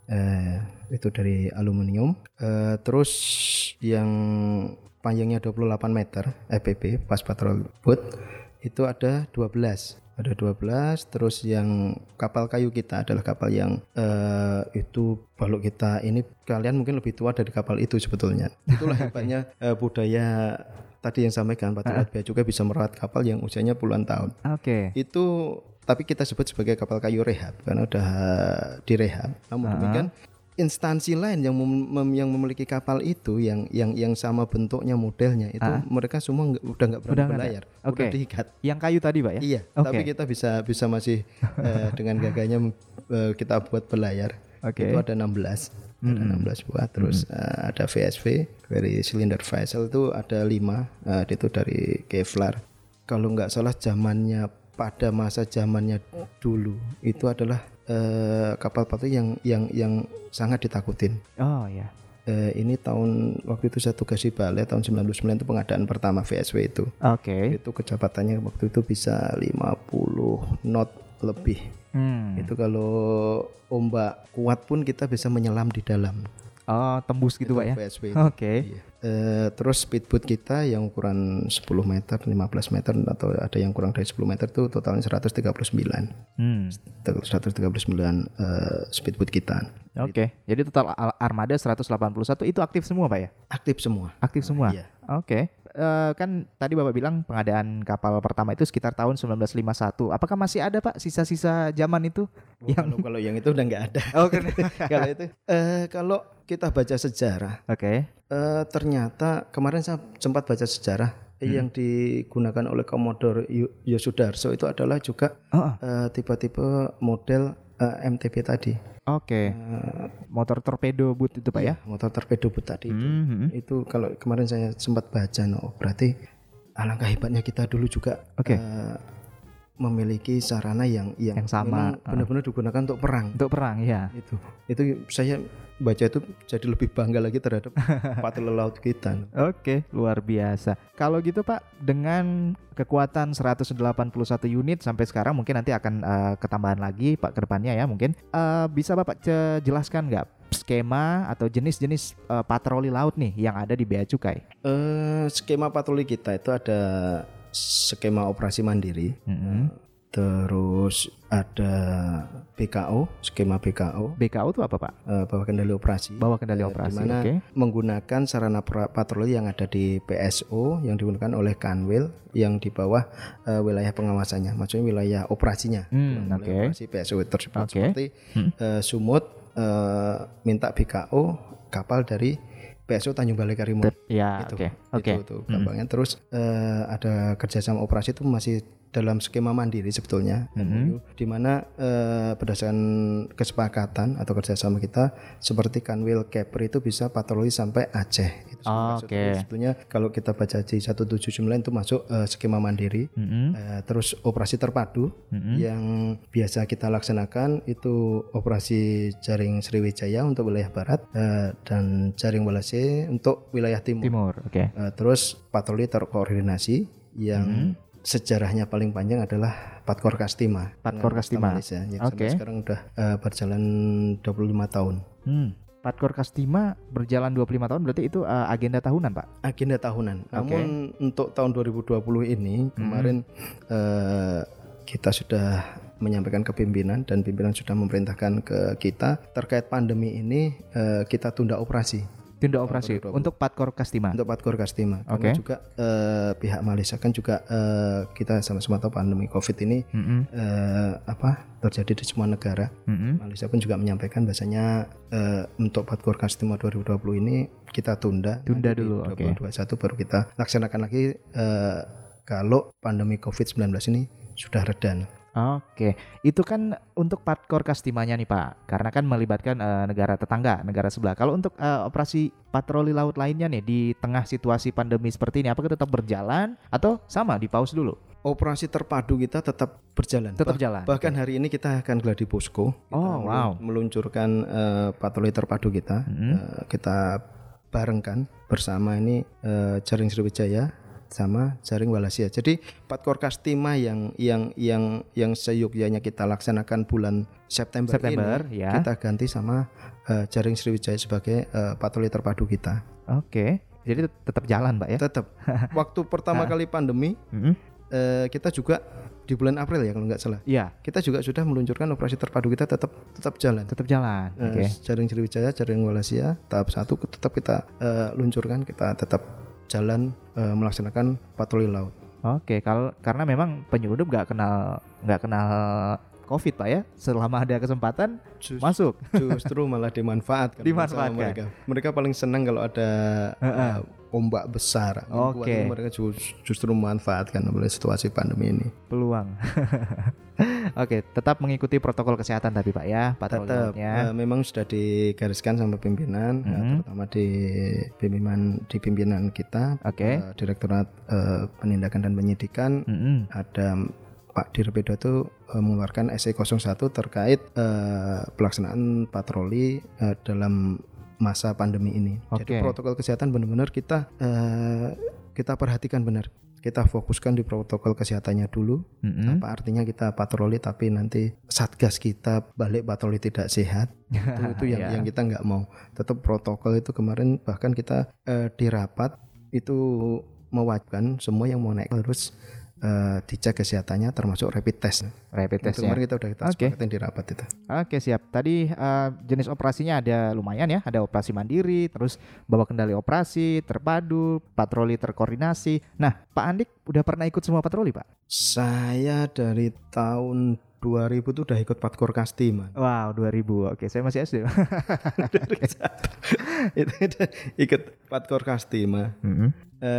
Eh, itu dari aluminium. Eh, terus yang panjangnya dua puluh delapan meter F P B fast patrol boat itu ada dua belas. Ada dua belas. Terus yang kapal kayu kita adalah kapal yang eh, itu kalau kita ini kalian mungkin lebih tua dari kapal itu sebetulnya. Itulah hebatnya eh, budaya tadi yang sampaikan Pak Tulat Bea Cukai bisa merawat kapal yang usianya puluhan tahun.
Oke. Okay.
Itu tapi kita sebut sebagai kapal kayu rehab karena udah direhab. Namun uh-huh. demikian instansi lain yang mem- mem- yang memiliki kapal itu yang yang yang sama bentuknya modelnya itu uh-huh. mereka semua nggak, udah nggak berani berlayar,
okay.
udah diikat.
Yang kayu tadi Pak ya?
Iya. Okay. Tapi kita bisa bisa masih uh, dengan gagahnya uh, kita buat berlayar. Okay. Itu ada enam belas. Ada mm-hmm. enam belas buah. Terus mm-hmm. uh, ada V S V, very cylinder vessel itu ada lima. Uh, itu dari Kevlar. Kalau nggak salah zamannya pada masa zamannya dulu itu adalah uh, kapal patroli yang yang yang sangat ditakutin.
Oh ya.
Uh, ini tahun waktu itu saya tugas di Balai tahun sembilan puluh sembilan itu pengadaan pertama V S V itu.
Oke. Okay.
Itu kecepatannya waktu itu bisa lima puluh knot lebih. Hmm. Itu kalau ombak kuat pun kita bisa menyelam di dalam.
Oh, tembus gitu Pak ya?
Oke.
Okay.
Iya. E, terus speedboat kita yang ukuran sepuluh meter, lima belas meter atau ada yang kurang dari sepuluh meter itu totalnya seratus tiga puluh sembilan. Hmm. seratus tiga puluh sembilan uh, speedboat kita.
Oke. Okay. Jadi total armada seratus delapan puluh satu itu aktif semua Pak ya?
Aktif semua.
Aktif semua.
Iya.
Oke. Okay. Uh, kan tadi Bapak bilang pengadaan kapal pertama itu sekitar tahun sembilan belas lima puluh satu. Apakah masih ada Pak sisa-sisa zaman itu?
Oh, yang kalau, kalau yang itu udah nggak ada.
Oh, kan.
Kalau itu uh, kalau kita baca sejarah, oke, okay. uh, ternyata kemarin saya sempat baca sejarah hmm. yang digunakan oleh Commodore Yosudarso itu adalah juga oh. uh, tipe-tipe model uh, M T B tadi.
Oke. Okay. Uh, motor torpedo boat itu Pak iya, ya?
Motor torpedo boat tadi itu. Mm-hmm. Itu kalau kemarin saya sempat baca, no, berarti alangkah hebatnya kita dulu juga. Oke. Okay. Uh, memiliki sarana yang yang,
yang sama
benar-benar digunakan untuk perang.
Untuk perang ya.
Itu itu saya baca itu jadi lebih bangga lagi terhadap patroli laut kita.
Oke, luar biasa. Kalau gitu Pak, dengan kekuatan seratus delapan puluh satu unit sampai sekarang mungkin nanti akan uh, ketambahan lagi Pak ke depannya ya mungkin. Uh, bisa Bapak c- jelaskan nggak skema atau jenis-jenis uh, patroli laut nih yang ada di Bea Cukai?
Uh, skema patroli kita itu ada skema operasi mandiri, mm-hmm. terus ada B K O, skema B K O.
B K O itu apa Pak?
Uh, bawah kendali operasi.
Bawah kendali uh, operasi.
Di mana
okay.
menggunakan sarana patroli yang ada di P S O yang digunakan oleh Kanwil yang di bawah uh, wilayah pengawasannya, maksudnya wilayah operasinya.
Hmm,
wilayah
okay.
operasi P S O tersebut
okay.
seperti hmm. uh, Sumut uh, minta B K O kapal dari P S O Tanjung Balai Karimun.
Ya, oke. Oke.
Itu gampangnya. Mm-hmm. Terus uh, ada kerjasama operasi itu masih dalam skema mandiri sebetulnya, mm-hmm. di mana uh, berdasarkan kesepakatan atau kerjasama kita seperti Kanwil Kepri itu bisa patroli sampai Aceh. Itu
oh, oke. Okay.
Sebetulnya kalau kita baca J seratus tujuh puluh sembilan itu masuk uh, skema mandiri. Mm-hmm. Uh, terus operasi terpadu mm-hmm. yang biasa kita laksanakan itu operasi jaring Sriwijaya untuk wilayah barat uh, dan jaring Walase untuk wilayah timur.
Timur, oke. Okay.
Uh, terus patroli terkoordinasi yang mm-hmm. sejarahnya paling panjang adalah Patkor Kastima.
Patkor Kastima.
Malaysia yang okay. sampai sekarang udah uh, berjalan dua puluh lima tahun.
Hmm. Patkor Kastima berjalan dua puluh lima tahun berarti itu uh, agenda tahunan, Pak?
Agenda tahunan. Okay. Namun untuk tahun dua ribu dua puluh ini hmm. kemarin uh, kita sudah menyampaikan ke pimpinan dan pimpinan sudah memerintahkan ke kita terkait pandemi ini uh, kita tunda operasi.
Tunda operasi untuk Patkor Kastima.
Untuk Patkor Kastima.
Oke. Okay.
Karena juga uh, pihak Malaysia kan juga uh, kita sama-sama tahu pandemi Covid ini mm-hmm. uh, apa terjadi di semua negara. Mm-hmm. Malaysia pun juga menyampaikan bahasanya uh, untuk Patkor Kastima dua ribu dua puluh ini kita tunda.
Tunda dulu. Oke.
dua ribu dua puluh satu okay. baru kita laksanakan lagi uh, kalau pandemi Covid sembilan belas ini sudah reda.
Oke, itu kan untuk Patkor Kastimanya nih Pak, karena kan melibatkan uh, negara tetangga, negara sebelah. Kalau untuk uh, operasi patroli laut lainnya nih di tengah situasi pandemi seperti ini, apakah tetap berjalan atau sama di pause dulu?
Operasi terpadu kita tetap berjalan.
Tetap bah- jalan.
Bahkan okay. hari ini kita akan gladi posko. Kita
oh wow.
Meluncurkan uh, patroli terpadu kita. Mm-hmm. Uh, kita barengkan bersama ini uh, Jaring Sriwijaya sama jaring Wallacea. Jadi Patkor Kastima yang yang yang yang seyogyanya kita laksanakan bulan September,
September
ini
ya.
kita ganti sama uh, jaring Sriwijaya sebagai uh, patroli terpadu kita.
Oke. Jadi tetap jalan, Pak ya.
Tetap. Waktu pertama kali pandemi
Mm-hmm.
uh, kita juga di bulan April ya kalau nggak salah.
Iya.
Kita juga sudah meluncurkan operasi terpadu kita tetap tetap jalan.
Tetap jalan.
Uh,
Oke.
Jaring Sriwijaya, jaring Wallacea tahap satu tetap kita uh, luncurkan, kita tetap jalan uh, melaksanakan patroli laut.
Oke, kalau karena memang penyelundup nggak kenal nggak kenal COVID, Pak ya. Selama ada kesempatan
Just,
masuk.
Justru malah dimanfaatkan.
Dimanfaatkan.
sama mereka. Mereka paling senang kalau ada uh, ombak besar.
Oke.
Buat mereka justru memanfaatkan oleh situasi pandemi ini.
Peluang. Oke, tetap mengikuti protokol kesehatan tapi Pak ya, patroli
Tetap
lautnya.
uh, memang sudah digariskan sama pimpinan,
Mm-hmm.
uh, terutama di pimpinan di pimpinan kita,
Oke.
uh, Direktorat uh, Penindakan dan Penyidikan,
Mm-mm.
ada Pak Dirbedo itu uh, mengeluarkan S E nol satu terkait uh, pelaksanaan patroli uh, dalam masa pandemi ini.
Oke.
Jadi protokol kesehatan benar-benar kita uh, kita perhatikan benar. Kita fokuskan di protokol kesehatannya dulu.
Mm-mm.
Apa artinya kita patroli tapi nanti satgas kita balik patroli tidak sehat. itu itu yang
Ya.
yang kita nggak mau. Tetap protokol itu kemarin bahkan kita uh, di rapat itu mewajibkan semua yang mau naik harus uh, dicek kesehatannya termasuk rapid test.
Rapid
Itu
testnya.
kemarin kita udah kita
Oke.
sepakatin di rapat itu.
Oke, siap. Tadi eh, jenis operasinya ada lumayan ya, ada operasi mandiri, terus bawa kendali operasi, terpadu, patroli terkoordinasi. Nah, Pak Andik udah pernah ikut semua patroli, Pak?
Saya dari tahun dua ribu tuh udah ikut Patkor Kastima.
Wow, dua ribu. Oke, saya masih S D.
itu, itu ikut Patkor Kastima.
Mm-mm.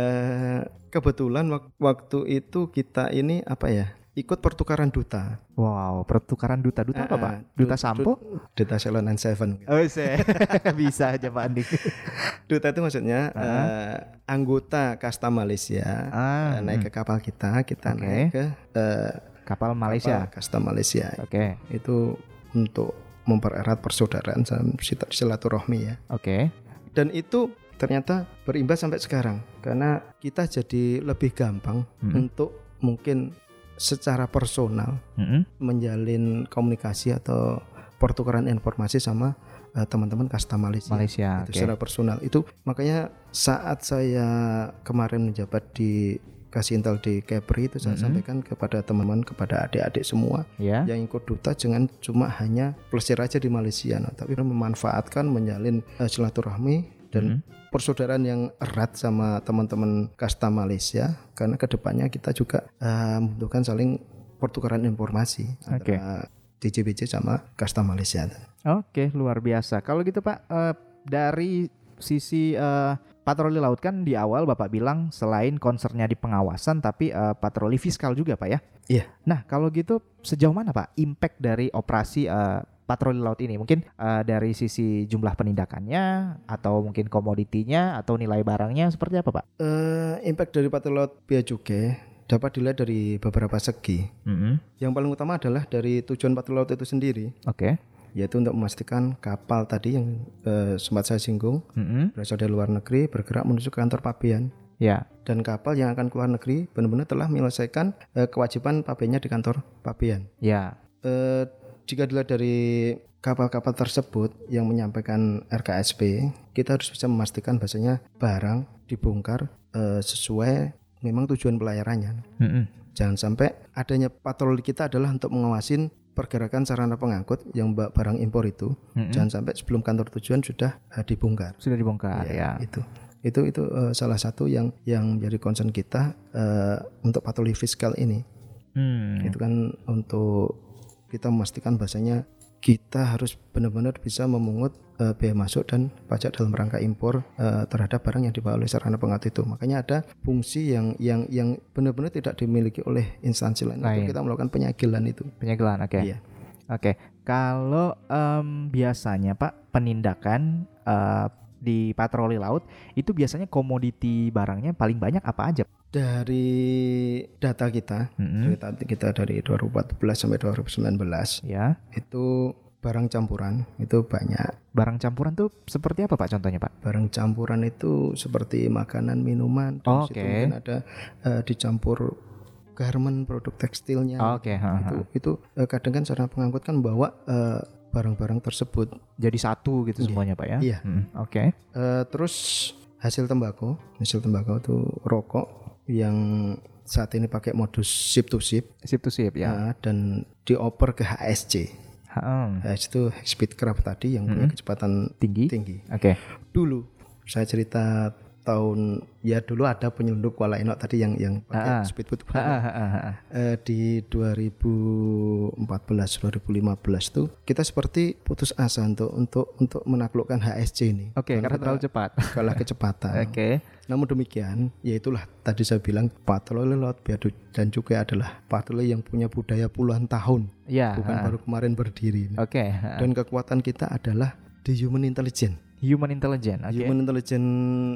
Eh, kebetulan wak- waktu itu kita ini apa ya? Ikut pertukaran duta.
Wow, pertukaran duta. Duta apa,
Eh,
Pak?
eh,
Duta
du-
sampo?
du- Duta Ceylon and Seven.
Oh, saya bisa aja Pak Andik.
Duta itu maksudnya eh, anggota kasta Malaysia
Ah,
eh, naik ke kapal kita, kita
Oke.
naik ke eh,
Kapal Malaysia.
kapal kasta Malaysia.
Oke,
Itu untuk mempererat persaudaraan dan silaturahmi ya.
oke.
Dan itu ternyata berimbas sampai sekarang karena kita jadi lebih gampang
Mm-mm.
untuk mungkin secara personal
Mm-mm.
menjalin komunikasi atau pertukaran informasi sama uh, teman-teman kasta Malaysia.
Malaysia,
Itu
oke.
secara personal. Itu makanya saat saya kemarin menjabat di Kasih Intel di Kepri itu saya
Mm-mm.
sampaikan kepada teman-teman, kepada adik-adik semua
Ya.
yang ikut duta jangan cuma hanya plesir aja di Malaysia, no, tapi memanfaatkan menjalin uh, silaturahmi dan
Mm-hmm.
persaudaraan yang erat sama teman-teman kasta Malaysia karena kedepannya kita juga uh, membutuhkan saling pertukaran informasi
Oke.
antara D J B J sama kasta Malaysia.
Oke, luar biasa. Kalau gitu Pak, eh, dari sisi eh, patroli laut kan di awal Bapak bilang selain concernnya di pengawasan tapi eh, patroli fiskal juga Pak ya?
Iya.
Nah kalau gitu sejauh mana Pak impact dari operasi eh, patroli laut ini? Mungkin eh, dari sisi jumlah penindakannya atau mungkin komoditinya atau nilai barangnya seperti apa Pak?
Uh, impact dari patroli laut Bea Cukai dapat dilihat dari beberapa segi.
Mm-hmm.
Yang paling utama adalah dari tujuan patroli laut itu sendiri,
Oke.
yaitu untuk memastikan kapal tadi yang uh, sempat saya singgung
Mm-hmm.
berasal dari luar negeri bergerak menuju ke kantor pabean.
Ya.
Dan kapal yang akan keluar negeri benar-benar telah menyelesaikan eh, kewajiban pabeannya di kantor pabean.
Ya.
Eh, jika dilihat dari kapal-kapal tersebut yang menyampaikan R K S P, kita harus bisa memastikan bahasanya barang dibongkar eh, sesuai memang tujuan pelayarannya.
Mm-hmm.
Jangan sampai adanya patroli kita adalah untuk mengawasin pergerakan sarana pengangkut yang ba- barang impor itu.
Mm-hmm.
Jangan sampai sebelum kantor tujuan sudah eh, dibongkar.
Sudah dibongkar ya.
Itu itu itu uh, salah satu yang yang menjadi concern kita uh, untuk patroli fiskal ini.
Hmm.
Itu kan untuk kita memastikan bahasanya kita harus benar-benar bisa memungut uh, bea masuk dan pajak dalam rangka impor uh, terhadap barang yang dibawa oleh sarana pengangkut itu. Makanya ada fungsi yang yang yang benar-benar tidak dimiliki oleh instansi lain.
Lain.
Untuk kita melakukan penyagilan itu.
Penyegelan, oke.
Iya.
Oke, kalau em, biasanya Pak penindakan eh, di patroli laut itu biasanya komoditi barangnya paling banyak apa aja?
Dari data kita,
Mm-mm.
dari data kita dari dua ribu empat belas sampai dua ribu sembilan belas
Ya.
itu barang campuran itu banyak.
Barang campuran tuh seperti apa Pak contohnya Pak?
Barang campuran itu seperti makanan, minuman.
Oh,
Oke.
Oke.
Okay. Mungkin ada uh, dicampur garment, produk tekstilnya.
Oh, Oke. Okay.
Itu itu uh, kadang kan seorang pengangkut kan bawa uh, barang-barang tersebut
jadi satu gitu
Iya.
semuanya Pak ya?
Iya.
Hmm, Oke. Okay.
Uh, terus hasil tembakau, hasil tembakau itu rokok yang saat ini pakai modus ship to ship.
Ship to ship ya.
Uh, dan dioper ke H S C.
Hmm.
H S C itu high speed craft tadi yang punya
Hmm.
kecepatan
Tinggi.
tinggi.
Oke.
Dulu saya cerita tahun ya dulu ada penyelundup Kuala Enok tadi yang yang pakai
Ah.
speedboat
Ah, ah, ah, ah, ah.
Eh, di dua ribu empat belas dua ribu lima belas tuh kita seperti putus asa untuk untuk untuk menaklukkan H S C ini.
Oke, karena
kita
terlalu cepat.
kalah kecepatan.
Oke.
Namun demikian, ya itulah tadi saya bilang patroli laut biadu dan cukai adalah patroli yang punya budaya puluhan tahun,
Ya.
bukan
ah.
baru kemarin berdiri.
Oke. ah.
Dan kekuatan kita adalah di human intelligence.
Human intelligence. Oke.
Human intelligence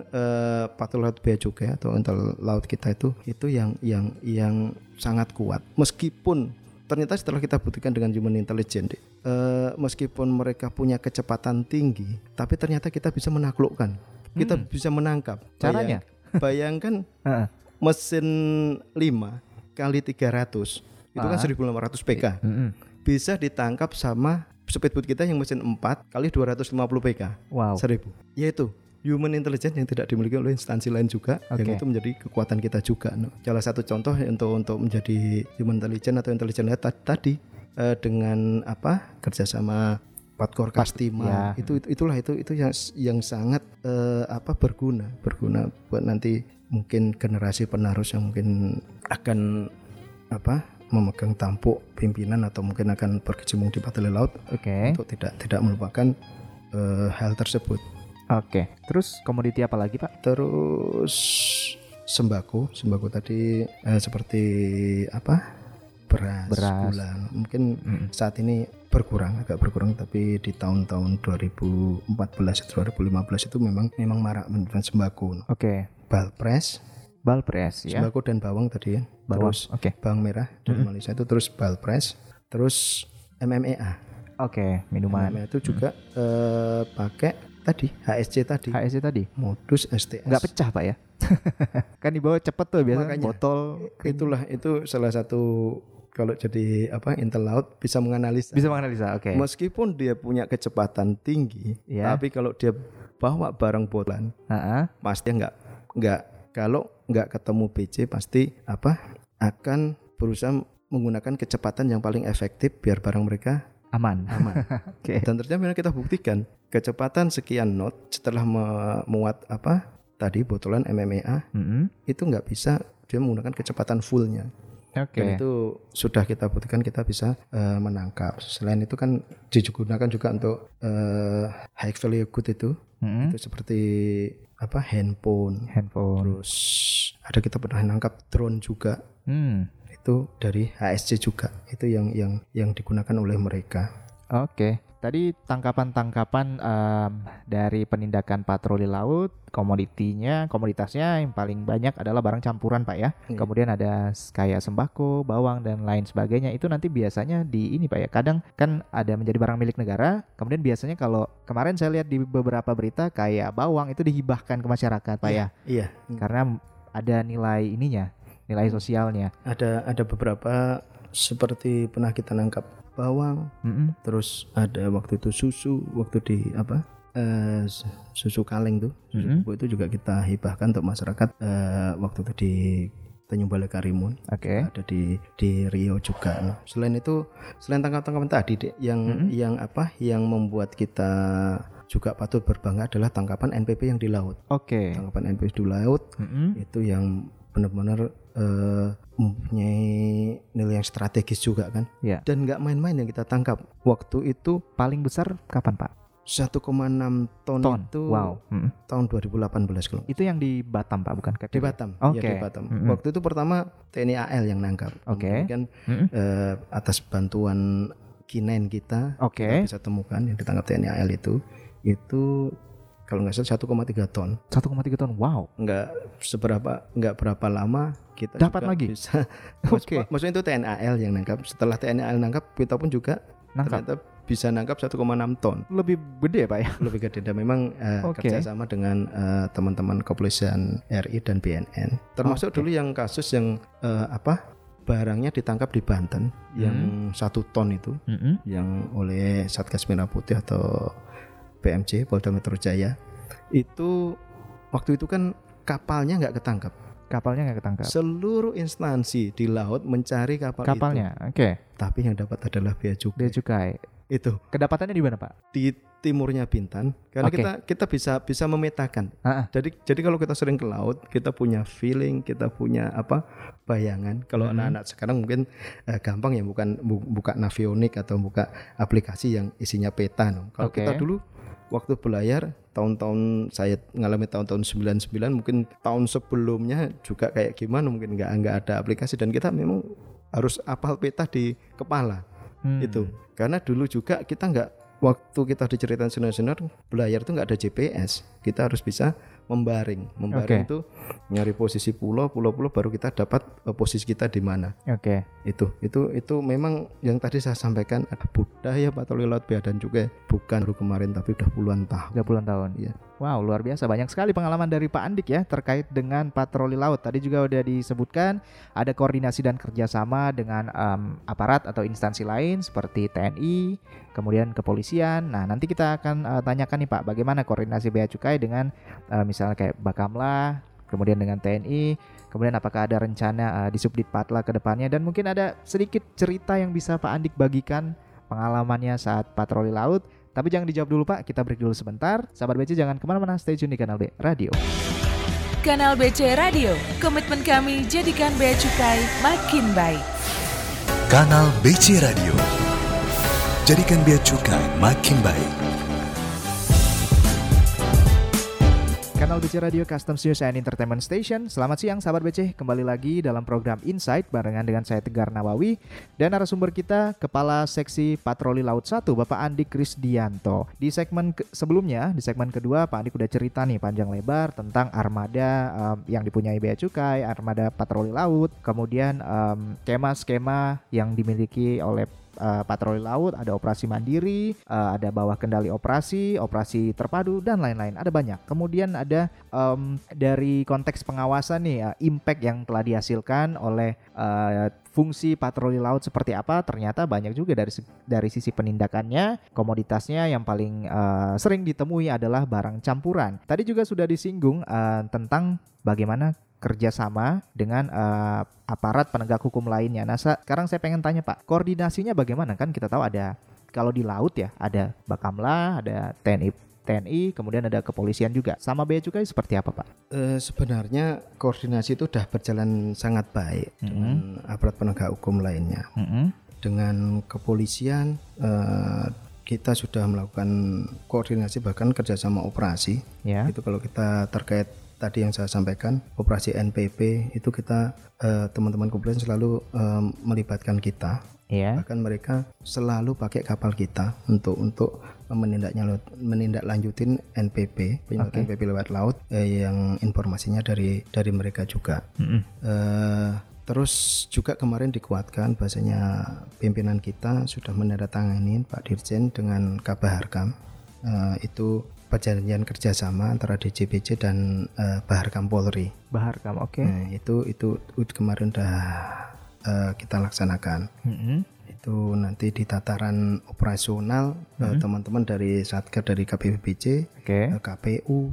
uh, patroli laut bea cukai atau intel laut kita itu itu yang yang yang sangat kuat. Meskipun ternyata setelah kita buktikan dengan human intelligence, uh, meskipun mereka punya kecepatan tinggi, tapi ternyata kita bisa menaklukkan, kita
Hmm.
bisa menangkap.
Caranya?
Bayang, bayangkan
Ah,
mesin lima kali tiga ratus itu kan
Ah.
seribu lima ratus P K
mm-mm.
bisa ditangkap sama speedboat kita yang mesin empat kali dua ratus lima puluh P K.
Wow.
seribu. Yaitu human intelligence yang tidak dimiliki oleh instansi lain juga,
Oke.
yang itu menjadi kekuatan kita juga. No. Salah satu contoh untuk untuk menjadi human intelligence atau intelligence laut tadi eh, dengan apa kerjasama Patkor Kastima
ya.
itu, itu itulah itu itu yang yang sangat eh, apa berguna berguna buat nanti mungkin generasi penerus yang mungkin akan apa memegang tampuk pimpinan atau mungkin akan berkecimpung di patroli laut
Oke.
untuk tidak tidak melupakan eh, hal tersebut.
Oke. Terus komoditi apa lagi Pak?
Terus sembako, sembako tadi eh, seperti apa? Beras,
Beras.
gula. Mungkin
Mm.
saat ini berkurang, agak berkurang, tapi di tahun-tahun dua ribu empat belas dua ribu lima belas itu memang memang marak menyebutkan sembako.
Oke.
Balpres,
Balpres ya.
sembako dan bawang tadi ya.
Bawang.
Terus
Oke.
bawang merah dari
Mm-mm.
Malaysia itu terus balpres, terus M M E A.
Oke.
M M E
Minuman.
A itu juga eh, pakai tadi H S C tadi.
H S C tadi.
Modus S T S.
Nggak pecah Pak ya? Kan dibawa cepet tuh biasanya
Makanya.
botol.
Itulah itu salah satu kalau jadi apa intel laut bisa menganalisa.
Bisa menganalisa. Oke.
Meskipun dia punya kecepatan tinggi,
Ya.
tapi kalau dia bawa barang botolan,
Ah,
pasti nggak nggak kalau nggak ketemu B C pasti apa akan berusaha menggunakan kecepatan yang paling efektif biar barang mereka
aman.
aman.
Oke.
Dan ternyata memang kita buktikan kecepatan sekian knot setelah memuat apa tadi botolan M M E A
Mm-mm.
itu nggak bisa dia menggunakan kecepatan fullnya.
Oke.
Dan itu sudah kita buktikan kita bisa uh, menangkap. Selain itu kan digunakan juga untuk uh, high value good itu,
Mm-mm.
itu seperti apa handphone.
Handphone.
Terus ada kita pernah nangkap drone juga.
Hmm.
Itu dari H S C juga. Itu yang yang yang digunakan oleh mereka.
Oke. Tadi tangkapan-tangkapan em, dari penindakan patroli laut, komoditinya, komoditasnya yang paling banyak adalah barang campuran Pak ya.
Iya.
Kemudian ada s- kayak sembako, bawang dan lain sebagainya. Itu nanti biasanya di ini Pak ya. Kadang kan ada menjadi barang milik negara. Kemudian biasanya kalau kemarin saya lihat di beberapa berita kayak bawang itu dihibahkan ke masyarakat Pak ya.
Iya.
Karena ada nilai ininya, nilai sosialnya.
Ada ada beberapa seperti pernah kita nangkap bawang,
Mm-mm.
terus ada waktu itu susu, waktu di apa eh, susu kaleng tuh, susu
Mm-mm.
bubuk itu juga kita hibahkan untuk masyarakat eh, waktu itu di Tanjung Balai Karimun,
Oke.
ada di di Riau juga. Nah, selain itu, selain tangkap-tangkapan tadi, Dek, yang
Mm-mm.
yang apa, yang membuat kita juga patut berbangga adalah tangkapan N P P yang di laut.
Oke.
Tangkapan N P P di laut
Mm-mm.
itu yang benar-benar eh, mempunyai nilai yang strategis juga kan.
Ya.
Dan nggak main-main yang kita tangkap. Waktu itu
Paling besar kapan Pak?
satu koma enam ton,
Ton.
itu
Wow. Mm-mm.
tahun dua ribu delapan belas kalau
Itu yang di Batam Pak, bukan
di Batam.
Oke.
Ya, di Batam.
Mm-mm.
Waktu itu pertama T N I A L yang nangkap.
Oke.
Kemudian
Mm-mm.
eh, atas bantuan kinain kita,
Oke.
kita bisa temukan yang ditangkap T N I A L itu itu kalau nggak salah satu koma tiga ton.
satu koma tiga ton. Wow.
Nggak seberapa nggak berapa lama kita
Dapat
juga
lagi?
bisa.
Oke.
Maksudnya itu T N I A L yang nangkap. Setelah T N I A L nangkap, kita pun juga
Nangkap.
ternyata bisa nangkap satu koma enam ton.
Lebih gede Pak ya?
Lebih gede dan memang uh,
okay.
kerjasama dengan uh, teman-teman kepolisian R I dan B N N. Termasuk okay. dulu yang kasus yang uh, apa barangnya ditangkap di Banten hmm. yang satu ton itu, hmm. yang oleh Satgas Merah Putih atau P M J Polda Metro Jaya. Itu waktu itu kan kapalnya nggak ketangkap.
Kapalnya nggak ketangkap.
Seluruh instansi di laut mencari kapal
kapalnya,
itu.
Oke. Okay.
Tapi yang dapat adalah bea cukai.
Bea cukai.
Itu.
Kedapatannya di mana Pak?
Di timurnya Bintan. Karena okay. kita kita bisa bisa memetakan.
Ha-ha.
Jadi jadi kalau kita sering ke laut, kita punya feeling, kita punya apa bayangan. Kalau hmm. anak-anak sekarang mungkin eh, gampang ya, bukan bu, buka Navionic atau buka aplikasi yang isinya peta. No. Kalau okay. kita dulu waktu belayar tahun-tahun saya ngalami tahun-tahun sembilan puluh sembilan, mungkin tahun sebelumnya juga kayak gimana, mungkin nggak nggak ada aplikasi dan kita memang harus apal peta di kepala. Hmm. Itu karena dulu juga kita nggak, waktu kita diceritain senior-senior belayar itu nggak ada G P S, kita harus bisa membaring membaring itu okay. nyari posisi pulau pulau-pulau baru kita dapat uh, posisi kita di mana.
Oke. Okay.
Itu itu itu memang yang tadi saya sampaikan, ada budaya patroli laut bea dan cukai bukan baru kemarin tapi udah puluhan tahun.
Udah puluhan tahun.
Iya.
Wow, luar biasa, banyak sekali pengalaman dari Pak Andik ya terkait dengan patroli laut. Tadi juga udah disebutkan ada koordinasi dan kerjasama dengan um, aparat atau instansi lain seperti T N I, kemudian kepolisian. Nah, nanti kita akan uh, tanyakan nih Pak, bagaimana koordinasi bea cukai dengan uh, misalnya kayak Bakamla, kemudian dengan T N I, kemudian apakah ada rencana uh, di Subdit Patla ke depannya, dan mungkin ada sedikit cerita yang bisa Pak Andik bagikan pengalamannya saat patroli laut. Tapi jangan dijawab dulu Pak, kita break dulu sebentar. Sahabat B C jangan kemana-mana, stay tune di Kanal B Radio.
Kanal B C Radio, komitmen kami jadikan bea cukai makin baik.
Kanal B C Radio, jadikan bea cukai makin baik.
Kanal B C Radio, Customs News and Entertainment Station. Selamat siang sahabat B C, kembali lagi dalam program Insight barengan dengan saya Tegar Nawawi dan narasumber kita Kepala Seksi Patroli Laut satu Bapak Andik Krisdianto. Di segmen ke- sebelumnya, di segmen kedua Pak Andik udah cerita nih panjang lebar tentang armada um, yang dipunyai bea cukai, armada patroli laut, kemudian um, skema-skema yang dimiliki oleh Uh, patroli laut, ada operasi mandiri, uh, ada bawah kendali operasi, operasi terpadu dan lain-lain, ada banyak. Kemudian ada um, dari konteks pengawasan nih, uh, impact yang telah dihasilkan oleh uh, fungsi patroli laut seperti apa, ternyata banyak juga dari dari sisi penindakannya. Komoditasnya yang paling uh, sering ditemui adalah barang campuran. Tadi juga sudah disinggung uh, tentang bagaimana kerjasama dengan uh, aparat penegak hukum lainnya. Nah, sekarang saya pengen tanya Pak, koordinasinya bagaimana? Kan kita tahu ada, kalau di laut ya ada Bakamla, ada T N I, T N I, kemudian ada kepolisian juga. Sama bea cukai seperti apa Pak?
E, sebenarnya koordinasi itu sudah berjalan sangat baik mm-hmm. dengan aparat penegak hukum lainnya. Mm-hmm. Dengan kepolisian e, kita sudah melakukan koordinasi, bahkan kerjasama operasi. Yeah. Itu kalau kita terkait tadi yang saya sampaikan, operasi N P P itu kita eh, teman-teman kepolisian selalu eh, melibatkan kita. Yeah. Bahkan mereka selalu pakai kapal kita untuk untuk menindaknya menindaklanjutin N P P, penyelesaian okay. N P P lewat laut eh, yang informasinya dari dari mereka juga. Mm-hmm. Eh, terus juga kemarin dikuatkan bahasanya pimpinan kita sudah menandatangani Pak Dirjen dengan Kabah Harkam eh, itu perjanjian kerjasama antara D J B C dan uh, Baharkam Polri.
Baharkam, oke. Okay.
Nah, itu itu kemarin udah uh, kita laksanakan. Mm-hmm. Itu nanti di tataran operasional mm-hmm. uh, teman-teman dari Satgas, dari K P B B C, okay. uh, K P U,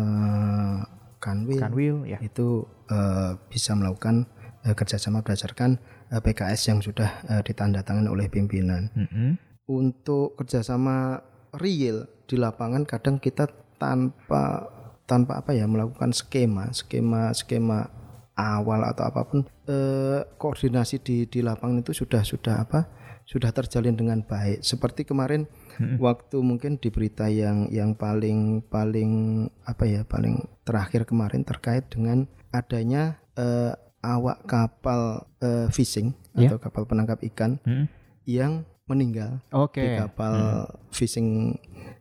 uh, Kanwil,
Kanwil ya.
Itu uh, bisa melakukan uh, kerjasama berdasarkan uh, P K S yang sudah uh, ditandatangani oleh pimpinan. Mm-hmm. Untuk kerjasama real di lapangan kadang kita tanpa tanpa apa ya melakukan skema skema skema awal atau apapun eh, koordinasi di di lapangan itu sudah sudah apa sudah terjalin dengan baik. Seperti kemarin hmm. waktu mungkin di berita yang yang paling paling apa ya paling terakhir kemarin terkait dengan adanya eh, awak kapal eh, fishing yeah. atau kapal penangkap ikan hmm. yang meninggal okay. di kapal hmm. fishing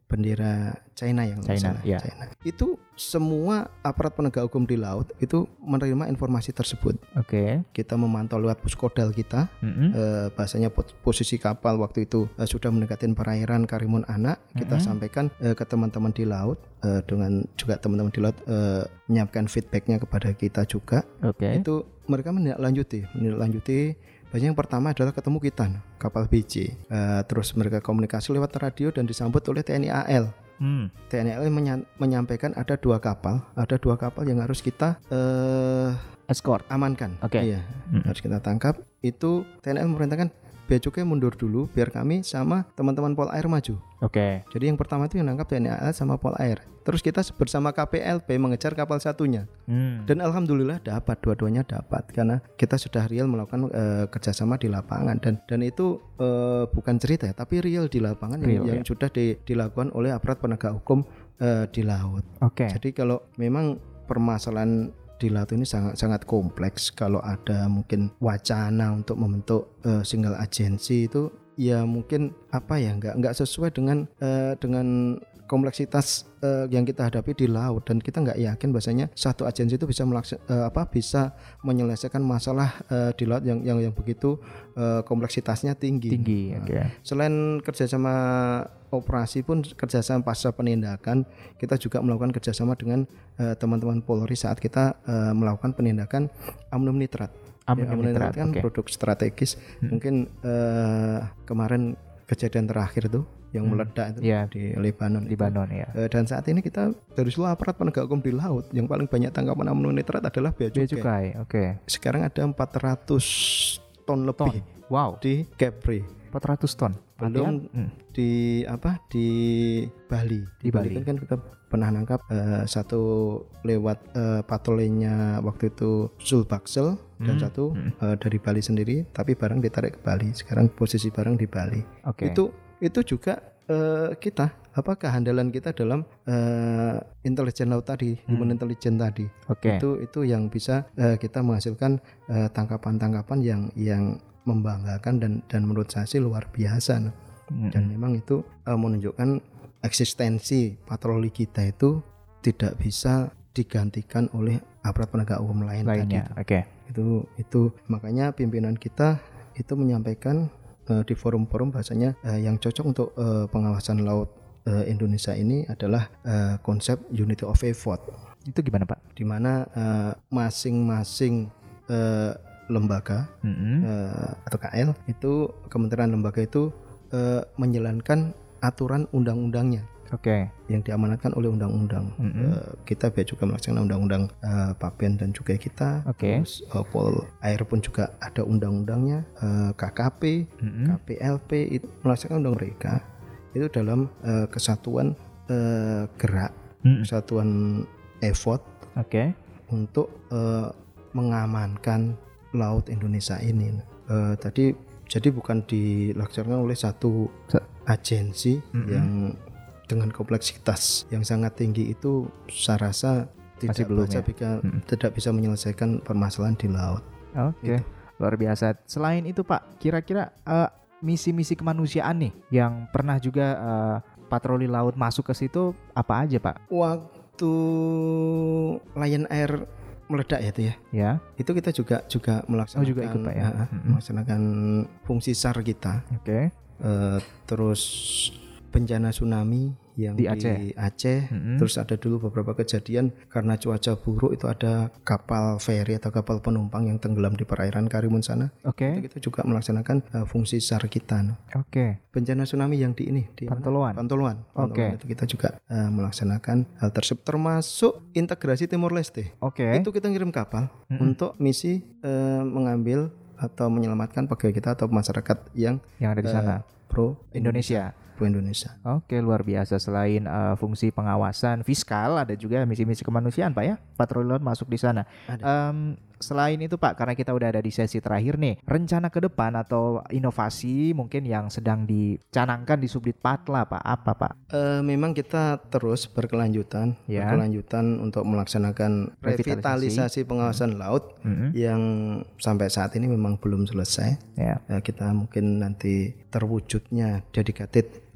bendera China yang
China,
salah,
ya.
China. Itu semua aparat penegak hukum di laut itu menerima informasi tersebut.
Oke. Okay.
Kita memantau lewat puskodal kita, mm-hmm. eh, bahasanya posisi kapal waktu itu eh, sudah mendekatin perairan Karimun Anak. Kita mm-hmm. sampaikan eh, ke teman-teman di laut, eh, dengan juga teman-teman di laut eh, menyiapkan feedbacknya kepada kita juga. Oke. Okay. Itu mereka menindaklanjuti, menindaklanjuti. Banyak yang pertama adalah ketemu kita kapal B J, uh, terus mereka komunikasi lewat radio dan disambut oleh T N I A L. Hmm. T N I A L menya- menyampaikan ada dua kapal, ada dua kapal yang harus kita uh,
escort,
amankan.
Oke. Okay.
Iya,
hmm.
harus kita tangkap. Itu T N I A L memerintahkan Bea Cukai mundur dulu biar kami sama teman-teman Pol Air maju.
Oke. Okay.
Jadi yang pertama itu yang nangkap T N I A L sama Pol Air. Terus kita bersama K P L P mengejar kapal satunya. Hmm. Dan alhamdulillah dapat, dua-duanya dapat karena kita sudah real melakukan uh, kerjasama di lapangan dan dan itu uh, bukan cerita ya, tapi real di lapangan real, yang, yang ya. sudah di, dilakukan oleh aparat penegak hukum uh, di laut. Oke. Okay. Jadi kalau memang permasalahan di laut ini sangat sangat kompleks, kalau ada mungkin wacana untuk membentuk uh, single agency itu ya mungkin apa ya nggak nggak sesuai dengan uh, dengan kompleksitas uh, yang kita hadapi di laut, dan kita nggak yakin bahasanya satu agensi itu bisa melaksa, uh, apa bisa menyelesaikan masalah uh, di laut yang yang yang begitu uh, kompleksitasnya tinggi. Tinggi. Nah, okay. Selain kerjasama operasi pun kerjasama pasca penindakan, kita juga melakukan kerjasama dengan uh, teman-teman Polri saat kita uh, melakukan penindakan amonium nitrat. Amonium, ya, amonium nitrat kan okay. produk strategis. Hmm. Mungkin uh, kemarin kejadian terakhir tuh yang hmm. meledak itu yeah. di Lebanon. Lebanon ya. Uh, dan saat ini kita dari seluruh aparat penegak hukum di laut yang paling banyak tangkapan amonium nitrat adalah Bea Cukai. Cukai. Oke. Okay. Sekarang ada empat ratus ton lebih. Ton. Wow. Di Kepri. empat ratus ton. Belum hmm. di apa di Bali. Di, di Bali kan, kan kita pernah nangkap uh, satu lewat uh, patrolinya waktu itu Sulbaksel hmm. dan satu hmm. uh, dari Bali sendiri, tapi barang ditarik ke Bali. Sekarang posisi barang di Bali. Okay. Itu itu juga uh, kita apa kehandalan kita dalam uh, intelijen laut tadi, hmm. human intelligence tadi. Okay. Itu itu yang bisa uh, kita menghasilkan uh, tangkapan-tangkapan yang yang membanggakan dan dan menurut saya sih luar biasa. Hmm. Dan memang itu uh, menunjukkan eksistensi patroli kita itu tidak bisa digantikan oleh aparat penegak hukum lain lainnya. Tadi. Oke. Okay. Itu itu makanya pimpinan kita itu menyampaikan uh, di forum-forum bahasanya uh, yang cocok untuk uh, pengawasan laut uh, Indonesia ini adalah uh, konsep unity of effort. Itu gimana Pak? Di mana uh, masing-masing uh, lembaga mm-hmm. uh, atau K L itu kementerian lembaga itu uh, menjalankan aturan undang-undangnya. Oke. Okay. Yang diamanatkan oleh undang-undang. Mm-hmm. Uh, kita juga melaksanakan undang-undang uh, Paben dan Cukai kita. Okay. Terus uh, Pol Air pun juga ada undang-undangnya. Uh, K K P, mm-hmm. K P L P itu melaksanakan undang mereka. Itu dalam uh, kesatuan uh, gerak, mm-hmm. kesatuan effort. Oke. Okay. Untuk uh, mengamankan laut Indonesia ini. Uh, tadi jadi bukan dilaksanakan oleh satu agensi mm-hmm. yang dengan kompleksitas yang sangat tinggi itu, saya rasa tidak belum ya? bisa, mm-hmm. tidak bisa menyelesaikan permasalahan di laut. Oke, okay. Luar biasa. Selain itu Pak, kira-kira uh, misi-misi kemanusiaan nih yang pernah juga uh, patroli laut masuk ke situ apa aja Pak? Waktu Lion Air meledak ya itu ya. Ya. Itu kita juga juga melaksanakan oh, juga ikut, Pak, ya? uh, mm-hmm. melaksanakan fungsi S A R kita. Oke. Okay. Uh, terus bencana tsunami yang di Aceh, di Aceh. Mm-hmm. Terus ada dulu beberapa kejadian karena cuaca buruk itu ada kapal feri atau kapal penumpang yang tenggelam di perairan Karimun sana. Oke. Okay. Itu kita juga melaksanakan uh, fungsi S A R kita. Oke. Okay. Bencana tsunami yang di ini di Pantoluan. Pantoluan. Oke. Okay. Itu kita juga uh, melaksanakan hal tersebut termasuk integrasi Timor Leste. Oke. Okay. Itu kita ngirim kapal mm-hmm. untuk misi uh, mengambil atau menyelamatkan pegawai kita atau masyarakat yang yang ada di sana. Uh, pro Indonesia. Pro Indonesia. Oke, luar biasa. Selain uh, fungsi pengawasan fiskal, ada juga misi-misi kemanusiaan, Pak ya. Patroli laut masuk di sana. Um, selain itu, Pak, karena kita udah ada di sesi terakhir nih, rencana ke depan atau inovasi mungkin yang sedang dicanangkan di Subdit Patla, Pak, apa, Pak? Uh, memang kita terus berkelanjutan, ya. berkelanjutan untuk melaksanakan revitalisasi, revitalisasi pengawasan hmm. laut hmm. yang sampai saat ini memang belum selesai. Ya. Uh, kita mungkin nanti terwujudnya dedicated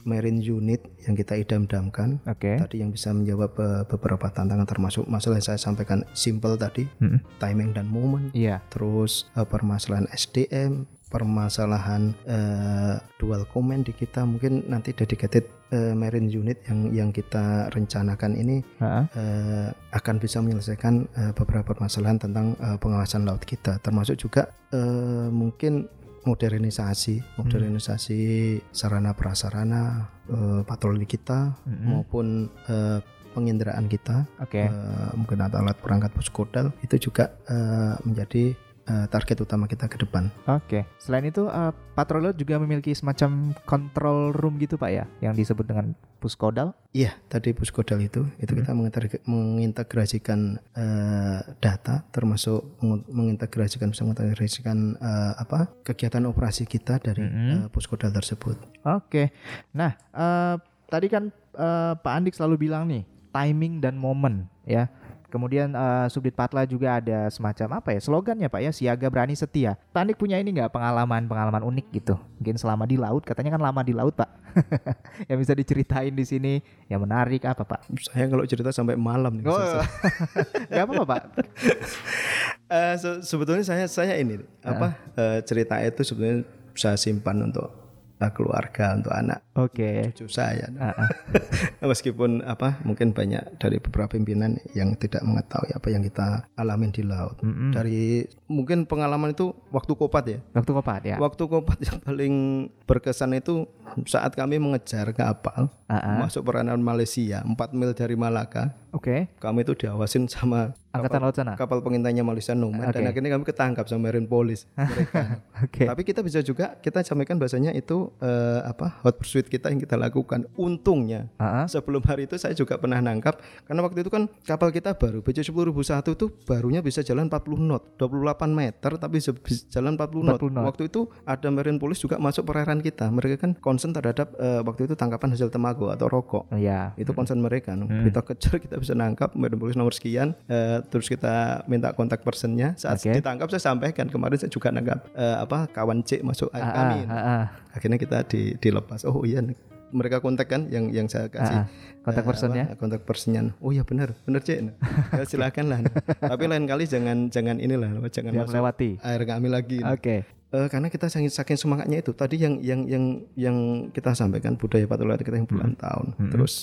marine unit yang kita idam-idamkan.
Oke.
Tadi yang bisa menjawab uh, beberapa tantangan termasuk masalah yang saya sampaikan simple tadi, hmm. timing dan momen.
Iya.
Terus uh, permasalahan S D M, permasalahan uh, dual command di kita, mungkin nanti dedicated uh, marine unit yang yang kita rencanakan ini uh, akan bisa menyelesaikan uh, beberapa permasalahan tentang uh, pengawasan laut kita, termasuk juga uh, mungkin modernisasi modernisasi hmm. sarana prasarana uh, patroli kita hmm. maupun uh, penginderaan kita.
Okay.
uh, mungkin alat perangkat puskodal itu juga uh, menjadi Uh, target utama kita ke depan.
Oke. Okay. Selain itu, uh, patroli laut juga memiliki semacam control room gitu Pak ya, yang disebut dengan puskodal.
Iya, tadi puskodal itu, itu hmm. kita mengintegrasikan, mengintegrasikan uh, data, termasuk mengintegrasikan, bisa mengintegrasikan uh, apa kegiatan operasi kita dari hmm. uh, puskodal tersebut.
Oke. Okay. Nah, uh, tadi kan uh, Pak Andik selalu bilang nih, timing dan momen ya. Kemudian uh, Subdit Patla juga ada semacam apa ya slogannya Pak ya, siaga berani setia. Pak Andik punya ini nggak pengalaman-pengalaman unik gitu? Mungkin selama di laut, katanya kan lama di laut Pak. Yang bisa diceritain di sini, yang menarik apa Pak?
Saya kalau cerita sampai malam nih.
Oh, nggak apa-apa Pak.
uh, se- sebetulnya saya saya ini apa uh. Uh, cerita itu sebetulnya saya simpan untuk keluarga, untuk anak,
oke, okay.
cucu saya. Uh-uh. Meskipun apa mungkin banyak dari beberapa pimpinan yang tidak mengetahui apa yang kita alamin di laut. Mm-hmm. Dari mungkin pengalaman itu waktu kopat ya.
Waktu kopat ya.
Waktu kopat yang paling berkesan itu saat kami mengejar kapal uh-uh. masuk perairan Malaysia empat mil dari Malaka.
Oke. Okay.
Kami itu diawasin sama
Angkatan
kapal,
Laut sana.
Kapal pengintainya Malaysia Nomad okay. dan akhirnya kami ketangkap sama Marine Police mereka. Okay. Tapi kita bisa juga kita sampaikan bahasanya itu uh, apa hot pursuit kita yang kita lakukan. Untungnya uh-huh. sebelum hari itu saya juga pernah nangkap karena waktu itu kan kapal kita baru B C sepuluh ribu satu tuh barunya bisa jalan empat puluh knot, dua puluh delapan meter tapi bisa jalan empat puluh knot. Waktu itu ada Marine Police juga masuk perairan kita. Mereka kan concern terhadap uh, waktu itu tangkapan hasil tembakau atau rokok.
Oh, yeah.
Itu concern hmm. mereka. No?
Hmm.
Kita kejar, kita bisa nangkap Marine Police nomor sekian. Uh, terus kita minta kontak personnya. Saat okay. ditangkap saya sampaikan kemarin saya juga nangkap uh, apa kawan C masuk air ah, kami. Ah, ah. Akhirnya kita di, dilepas. Oh iya, mereka kontak kan yang yang saya kasih.
Ah, kontak personnya.
Uh, kontak personnya. Oh iya benar, benar C. Nah. Ya, silakan lah. Nah. Tapi lain kali jangan jangan inilah, jangan
masuk
melewati air kami lagi.
Oke. Okay.
Uh, karena kita saking, saking semangatnya itu tadi yang yang yang yang kita sampaikan budaya patroli kita yang puluhan hmm. tahun. Hmm. Terus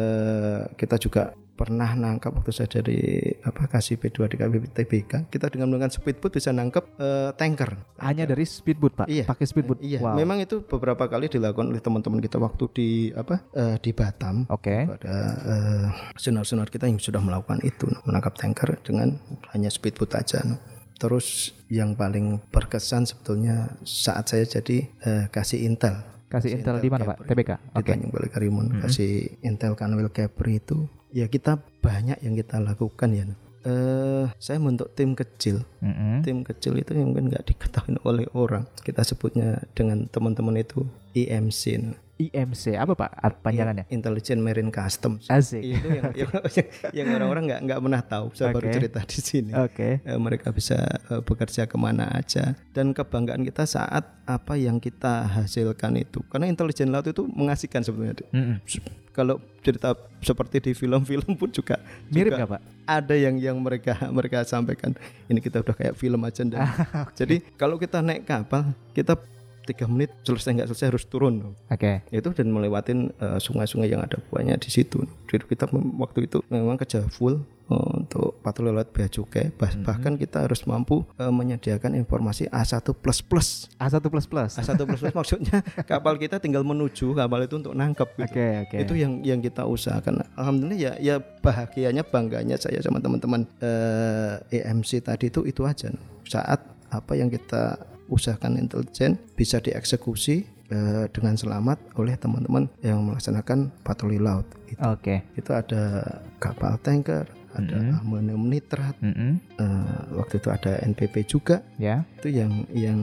uh, kita juga pernah nangkap waktu saya dari apa K C P dua di K B T B K, kita dengan menggunakan speedboat bisa nangkap uh, tanker.
Hanya dari speedboat Pak?
Iya.
Pakai speedboat?
Iya.
Wow.
Memang itu beberapa kali dilakukan oleh teman-teman kita waktu di apa uh, di Batam.
Oke. Okay.
Ada uh, senior-senior kita yang sudah melakukan itu, menangkap tanker dengan hanya speedboat aja. Terus yang paling berkesan sebetulnya saat saya jadi uh, kasih intel.
Kasih intel, intel di mana Pak? T B K?
Di okay. Tanjung Balai Karimun. Mm-hmm. Kasih intel Kanwil Kepri itu. Ya kita banyak yang kita lakukan ya. Uh, saya membentuk tim kecil. Mm-hmm. Tim kecil itu yang mungkin nggak diketahui oleh orang. Kita sebutnya dengan teman-teman itu I M C.
I M C apa Pak panjangannya?
Intelligent Marine Customs.
Asik.
Itu yang yang, yang orang-orang nggak nggak pernah tahu. Saya okay. baru cerita di sini.
Oke. Okay.
Uh, mereka bisa uh, bekerja kemana aja dan kebanggaan kita saat apa yang kita hasilkan itu. Karena intelijen laut itu mengasihkan sebetulnya. Mm-hmm. Kalau cerita seperti di film-film pun juga
mirip
juga
nggak Pak?
Ada yang yang mereka mereka sampaikan. Ini kita udah kayak film aja. Dan okay. Jadi kalau kita naik kapal kita tiga menit selesai nggak selesai harus turun.
Oke. Okay.
Itu dan melewatin uh, sungai-sungai yang ada buahnya di situ. Jadi kita waktu itu memang kerja full uh, untuk patroli laut bea cukai. Bah- mm-hmm. Bahkan kita harus mampu uh, menyediakan informasi A satu plus plus.
A satu plus plus.
A satu plus plus maksudnya kapal kita tinggal menuju kapal itu untuk nangkep. Gitu.
Oke okay, oke. Okay.
Itu yang yang kita usahakan. Alhamdulillah ya ya bahagianya bangganya saya sama teman-teman uh, E M C tadi itu itu aja. Saat apa yang kita usahakan intelijen bisa dieksekusi uh, dengan selamat oleh teman-teman yang melaksanakan patroli laut. Oke.
Okay.
Itu ada kapal tanker, ada mm-hmm. amonium nitrat. Mm-hmm. Uh, waktu itu ada N P P juga.
Ya.
Yeah. Itu yang yang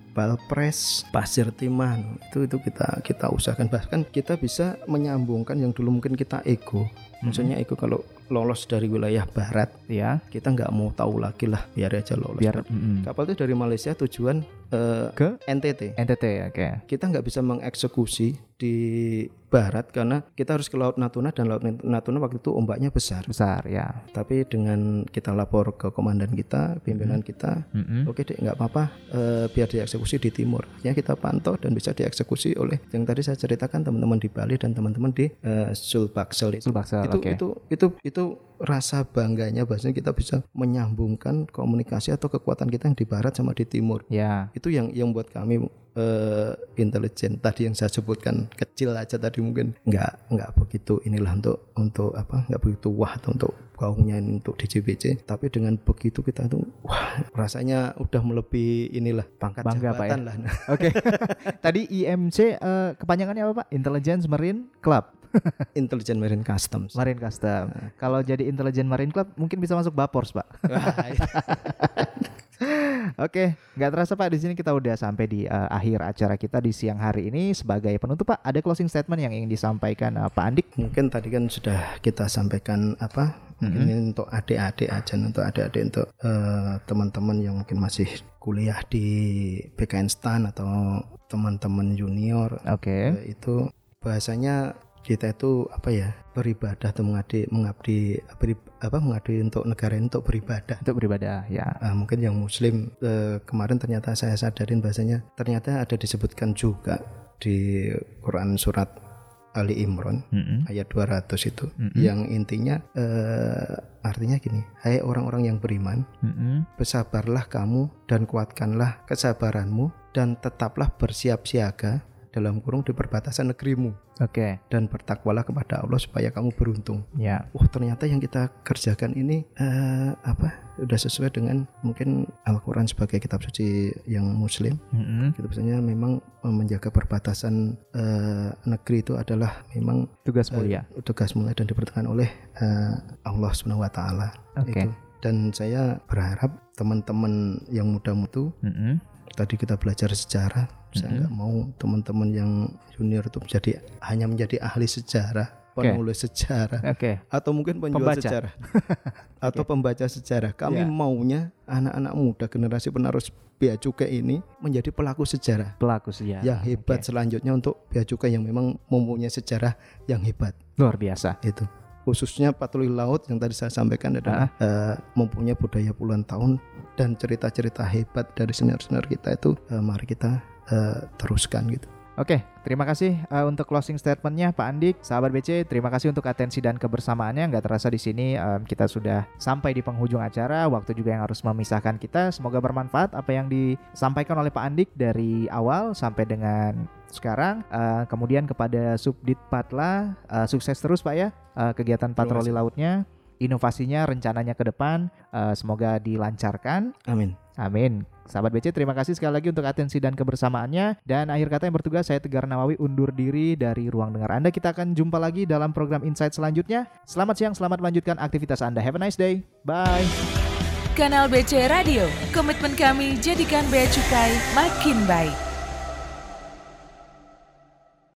balpres, pasir timah. Itu itu kita kita usahakan bahkan kita bisa menyambungkan yang dulu mungkin kita ego. Maksudnya ego kalau lolos dari wilayah barat, ya kita nggak mau tahu lagi lah, biar aja lolos.
Biar,
mm-hmm. Kapal itu dari Malaysia tujuan uh,
ke
N T T.
N T T, oke. Okay.
Kita nggak bisa mengeksekusi di barat karena kita harus ke Laut Natuna dan Laut Natuna waktu itu ombaknya besar.
Besar, ya.
Tapi dengan kita lapor ke komandan kita, pimpinan mm-hmm. kita, mm-hmm. oke deh nggak apa-apa, uh, biar dieksekusi di timur. Ya kita pantau dan bisa dieksekusi oleh yang tadi saya ceritakan teman-teman di Bali dan teman-teman di uh, Sulbaksel itu.
Sulbaksel,
itu,
okay.
itu itu itu rasa bangganya bahasanya kita bisa menyambungkan komunikasi atau kekuatan kita yang di barat sama di timur.
Ya.
Itu yang yang buat kami uh, intelijen tadi yang saya sebutkan kecil aja tadi mungkin nggak nggak begitu inilah untuk untuk apa nggak begitu wah atau untuk gaungnya untuk D J B C, tapi dengan begitu kita tuh wah rasanya udah melebihi inilah pangkat
bangga,
jabatan
Pak, ya?
lah.
Oke. Tadi I M C uh, kepanjangannya apa Pak? Intelligence Marine Club.
Intelligent Marine Customs.
Marine Custom. Nah. Kalau jadi Intelligent Marine Club mungkin bisa masuk Bapors, Pak. Oke, nggak terasa Pak, di sini kita udah sampai di uh, akhir acara kita di siang hari ini. Sebagai penutup Pak, ada closing statement yang ingin disampaikan uh, Pak Andik?
Mungkin tadi kan sudah kita sampaikan apa? Mungkin mm-hmm. ini untuk adik-adik aja, untuk adik-adik untuk uh, teman-teman yang mungkin masih kuliah di B K N STAN atau teman-teman junior.
Oke. Okay.
Uh, itu bahasanya kita itu apa ya, beribadah atau mengabdi mengabdi beri, apa mengabdi untuk negara ini, untuk beribadah
untuk beribadah ya.
Uh, mungkin yang muslim uh, kemarin ternyata saya sadarin bahasanya ternyata ada disebutkan juga di Quran surat Ali Imran mm-hmm. ayat dua ratus itu mm-hmm. yang intinya uh, artinya gini, hai orang-orang yang beriman, mm-hmm. bersabarlah kamu dan kuatkanlah kesabaranmu dan tetaplah bersiap siaga dalam kurung di perbatasan negerimu.
Oke. Okay.
Dan bertakwalah kepada Allah supaya kamu beruntung.
Ya.
Wah, ternyata yang kita kerjakan ini uh, apa? Udah sesuai dengan mungkin Al-Qur'an sebagai kitab suci yang muslim. Mm-hmm. Gitu misalnya memang menjaga perbatasan uh, negeri itu adalah memang
tugas mulia.
Uh, tugas mulia dan diperintahkan oleh uh, Allah Subhanahu wa taala.
Oke. Okay.
Dan saya berharap teman-teman yang muda-muda mm-hmm. tadi kita belajar sejarah, saya nggak mm-hmm. mau teman-teman yang junior itu menjadi hanya menjadi ahli sejarah, penulis okay. sejarah,
okay.
atau mungkin penjual
pembaca.
sejarah, atau okay. pembaca sejarah. Kami yeah. maunya anak-anak muda generasi penerus Bea Cukai ini menjadi pelaku sejarah,
pelaku sejarah
yang hebat
okay.
selanjutnya untuk Bea Cukai yang memang mempunyai sejarah yang hebat,
luar biasa.
Itu khususnya patroli laut yang tadi saya sampaikan adalah uh. Uh, mempunyai budaya puluhan tahun dan cerita-cerita hebat dari senior-senior kita itu uh, mari kita uh, teruskan gitu.
Oke, terima kasih uh, untuk closing statementnya Pak Andik, sahabat B C. Terima kasih untuk atensi dan kebersamaannya. Nggak terasa di sini um, kita sudah sampai di penghujung acara. Waktu juga yang harus memisahkan kita. Semoga bermanfaat apa yang disampaikan oleh Pak Andik dari awal sampai dengan sekarang. Uh, kemudian kepada Subdit Patla, uh, sukses terus Pak ya uh, kegiatan patroli lautnya, inovasinya, rencananya ke depan. Uh, semoga dilancarkan.
Amin.
Amin. Sahabat B C, terima kasih sekali lagi untuk atensi dan kebersamaannya. Dan akhir kata yang bertugas, saya Tegar Nawawi undur diri dari ruang dengar Anda. Kita akan jumpa lagi dalam program Insight selanjutnya. Selamat siang, selamat melanjutkan aktivitas Anda. Have a nice day. Bye.
Kanal B C Radio, komitmen kami jadikan Bea Cukai makin baik.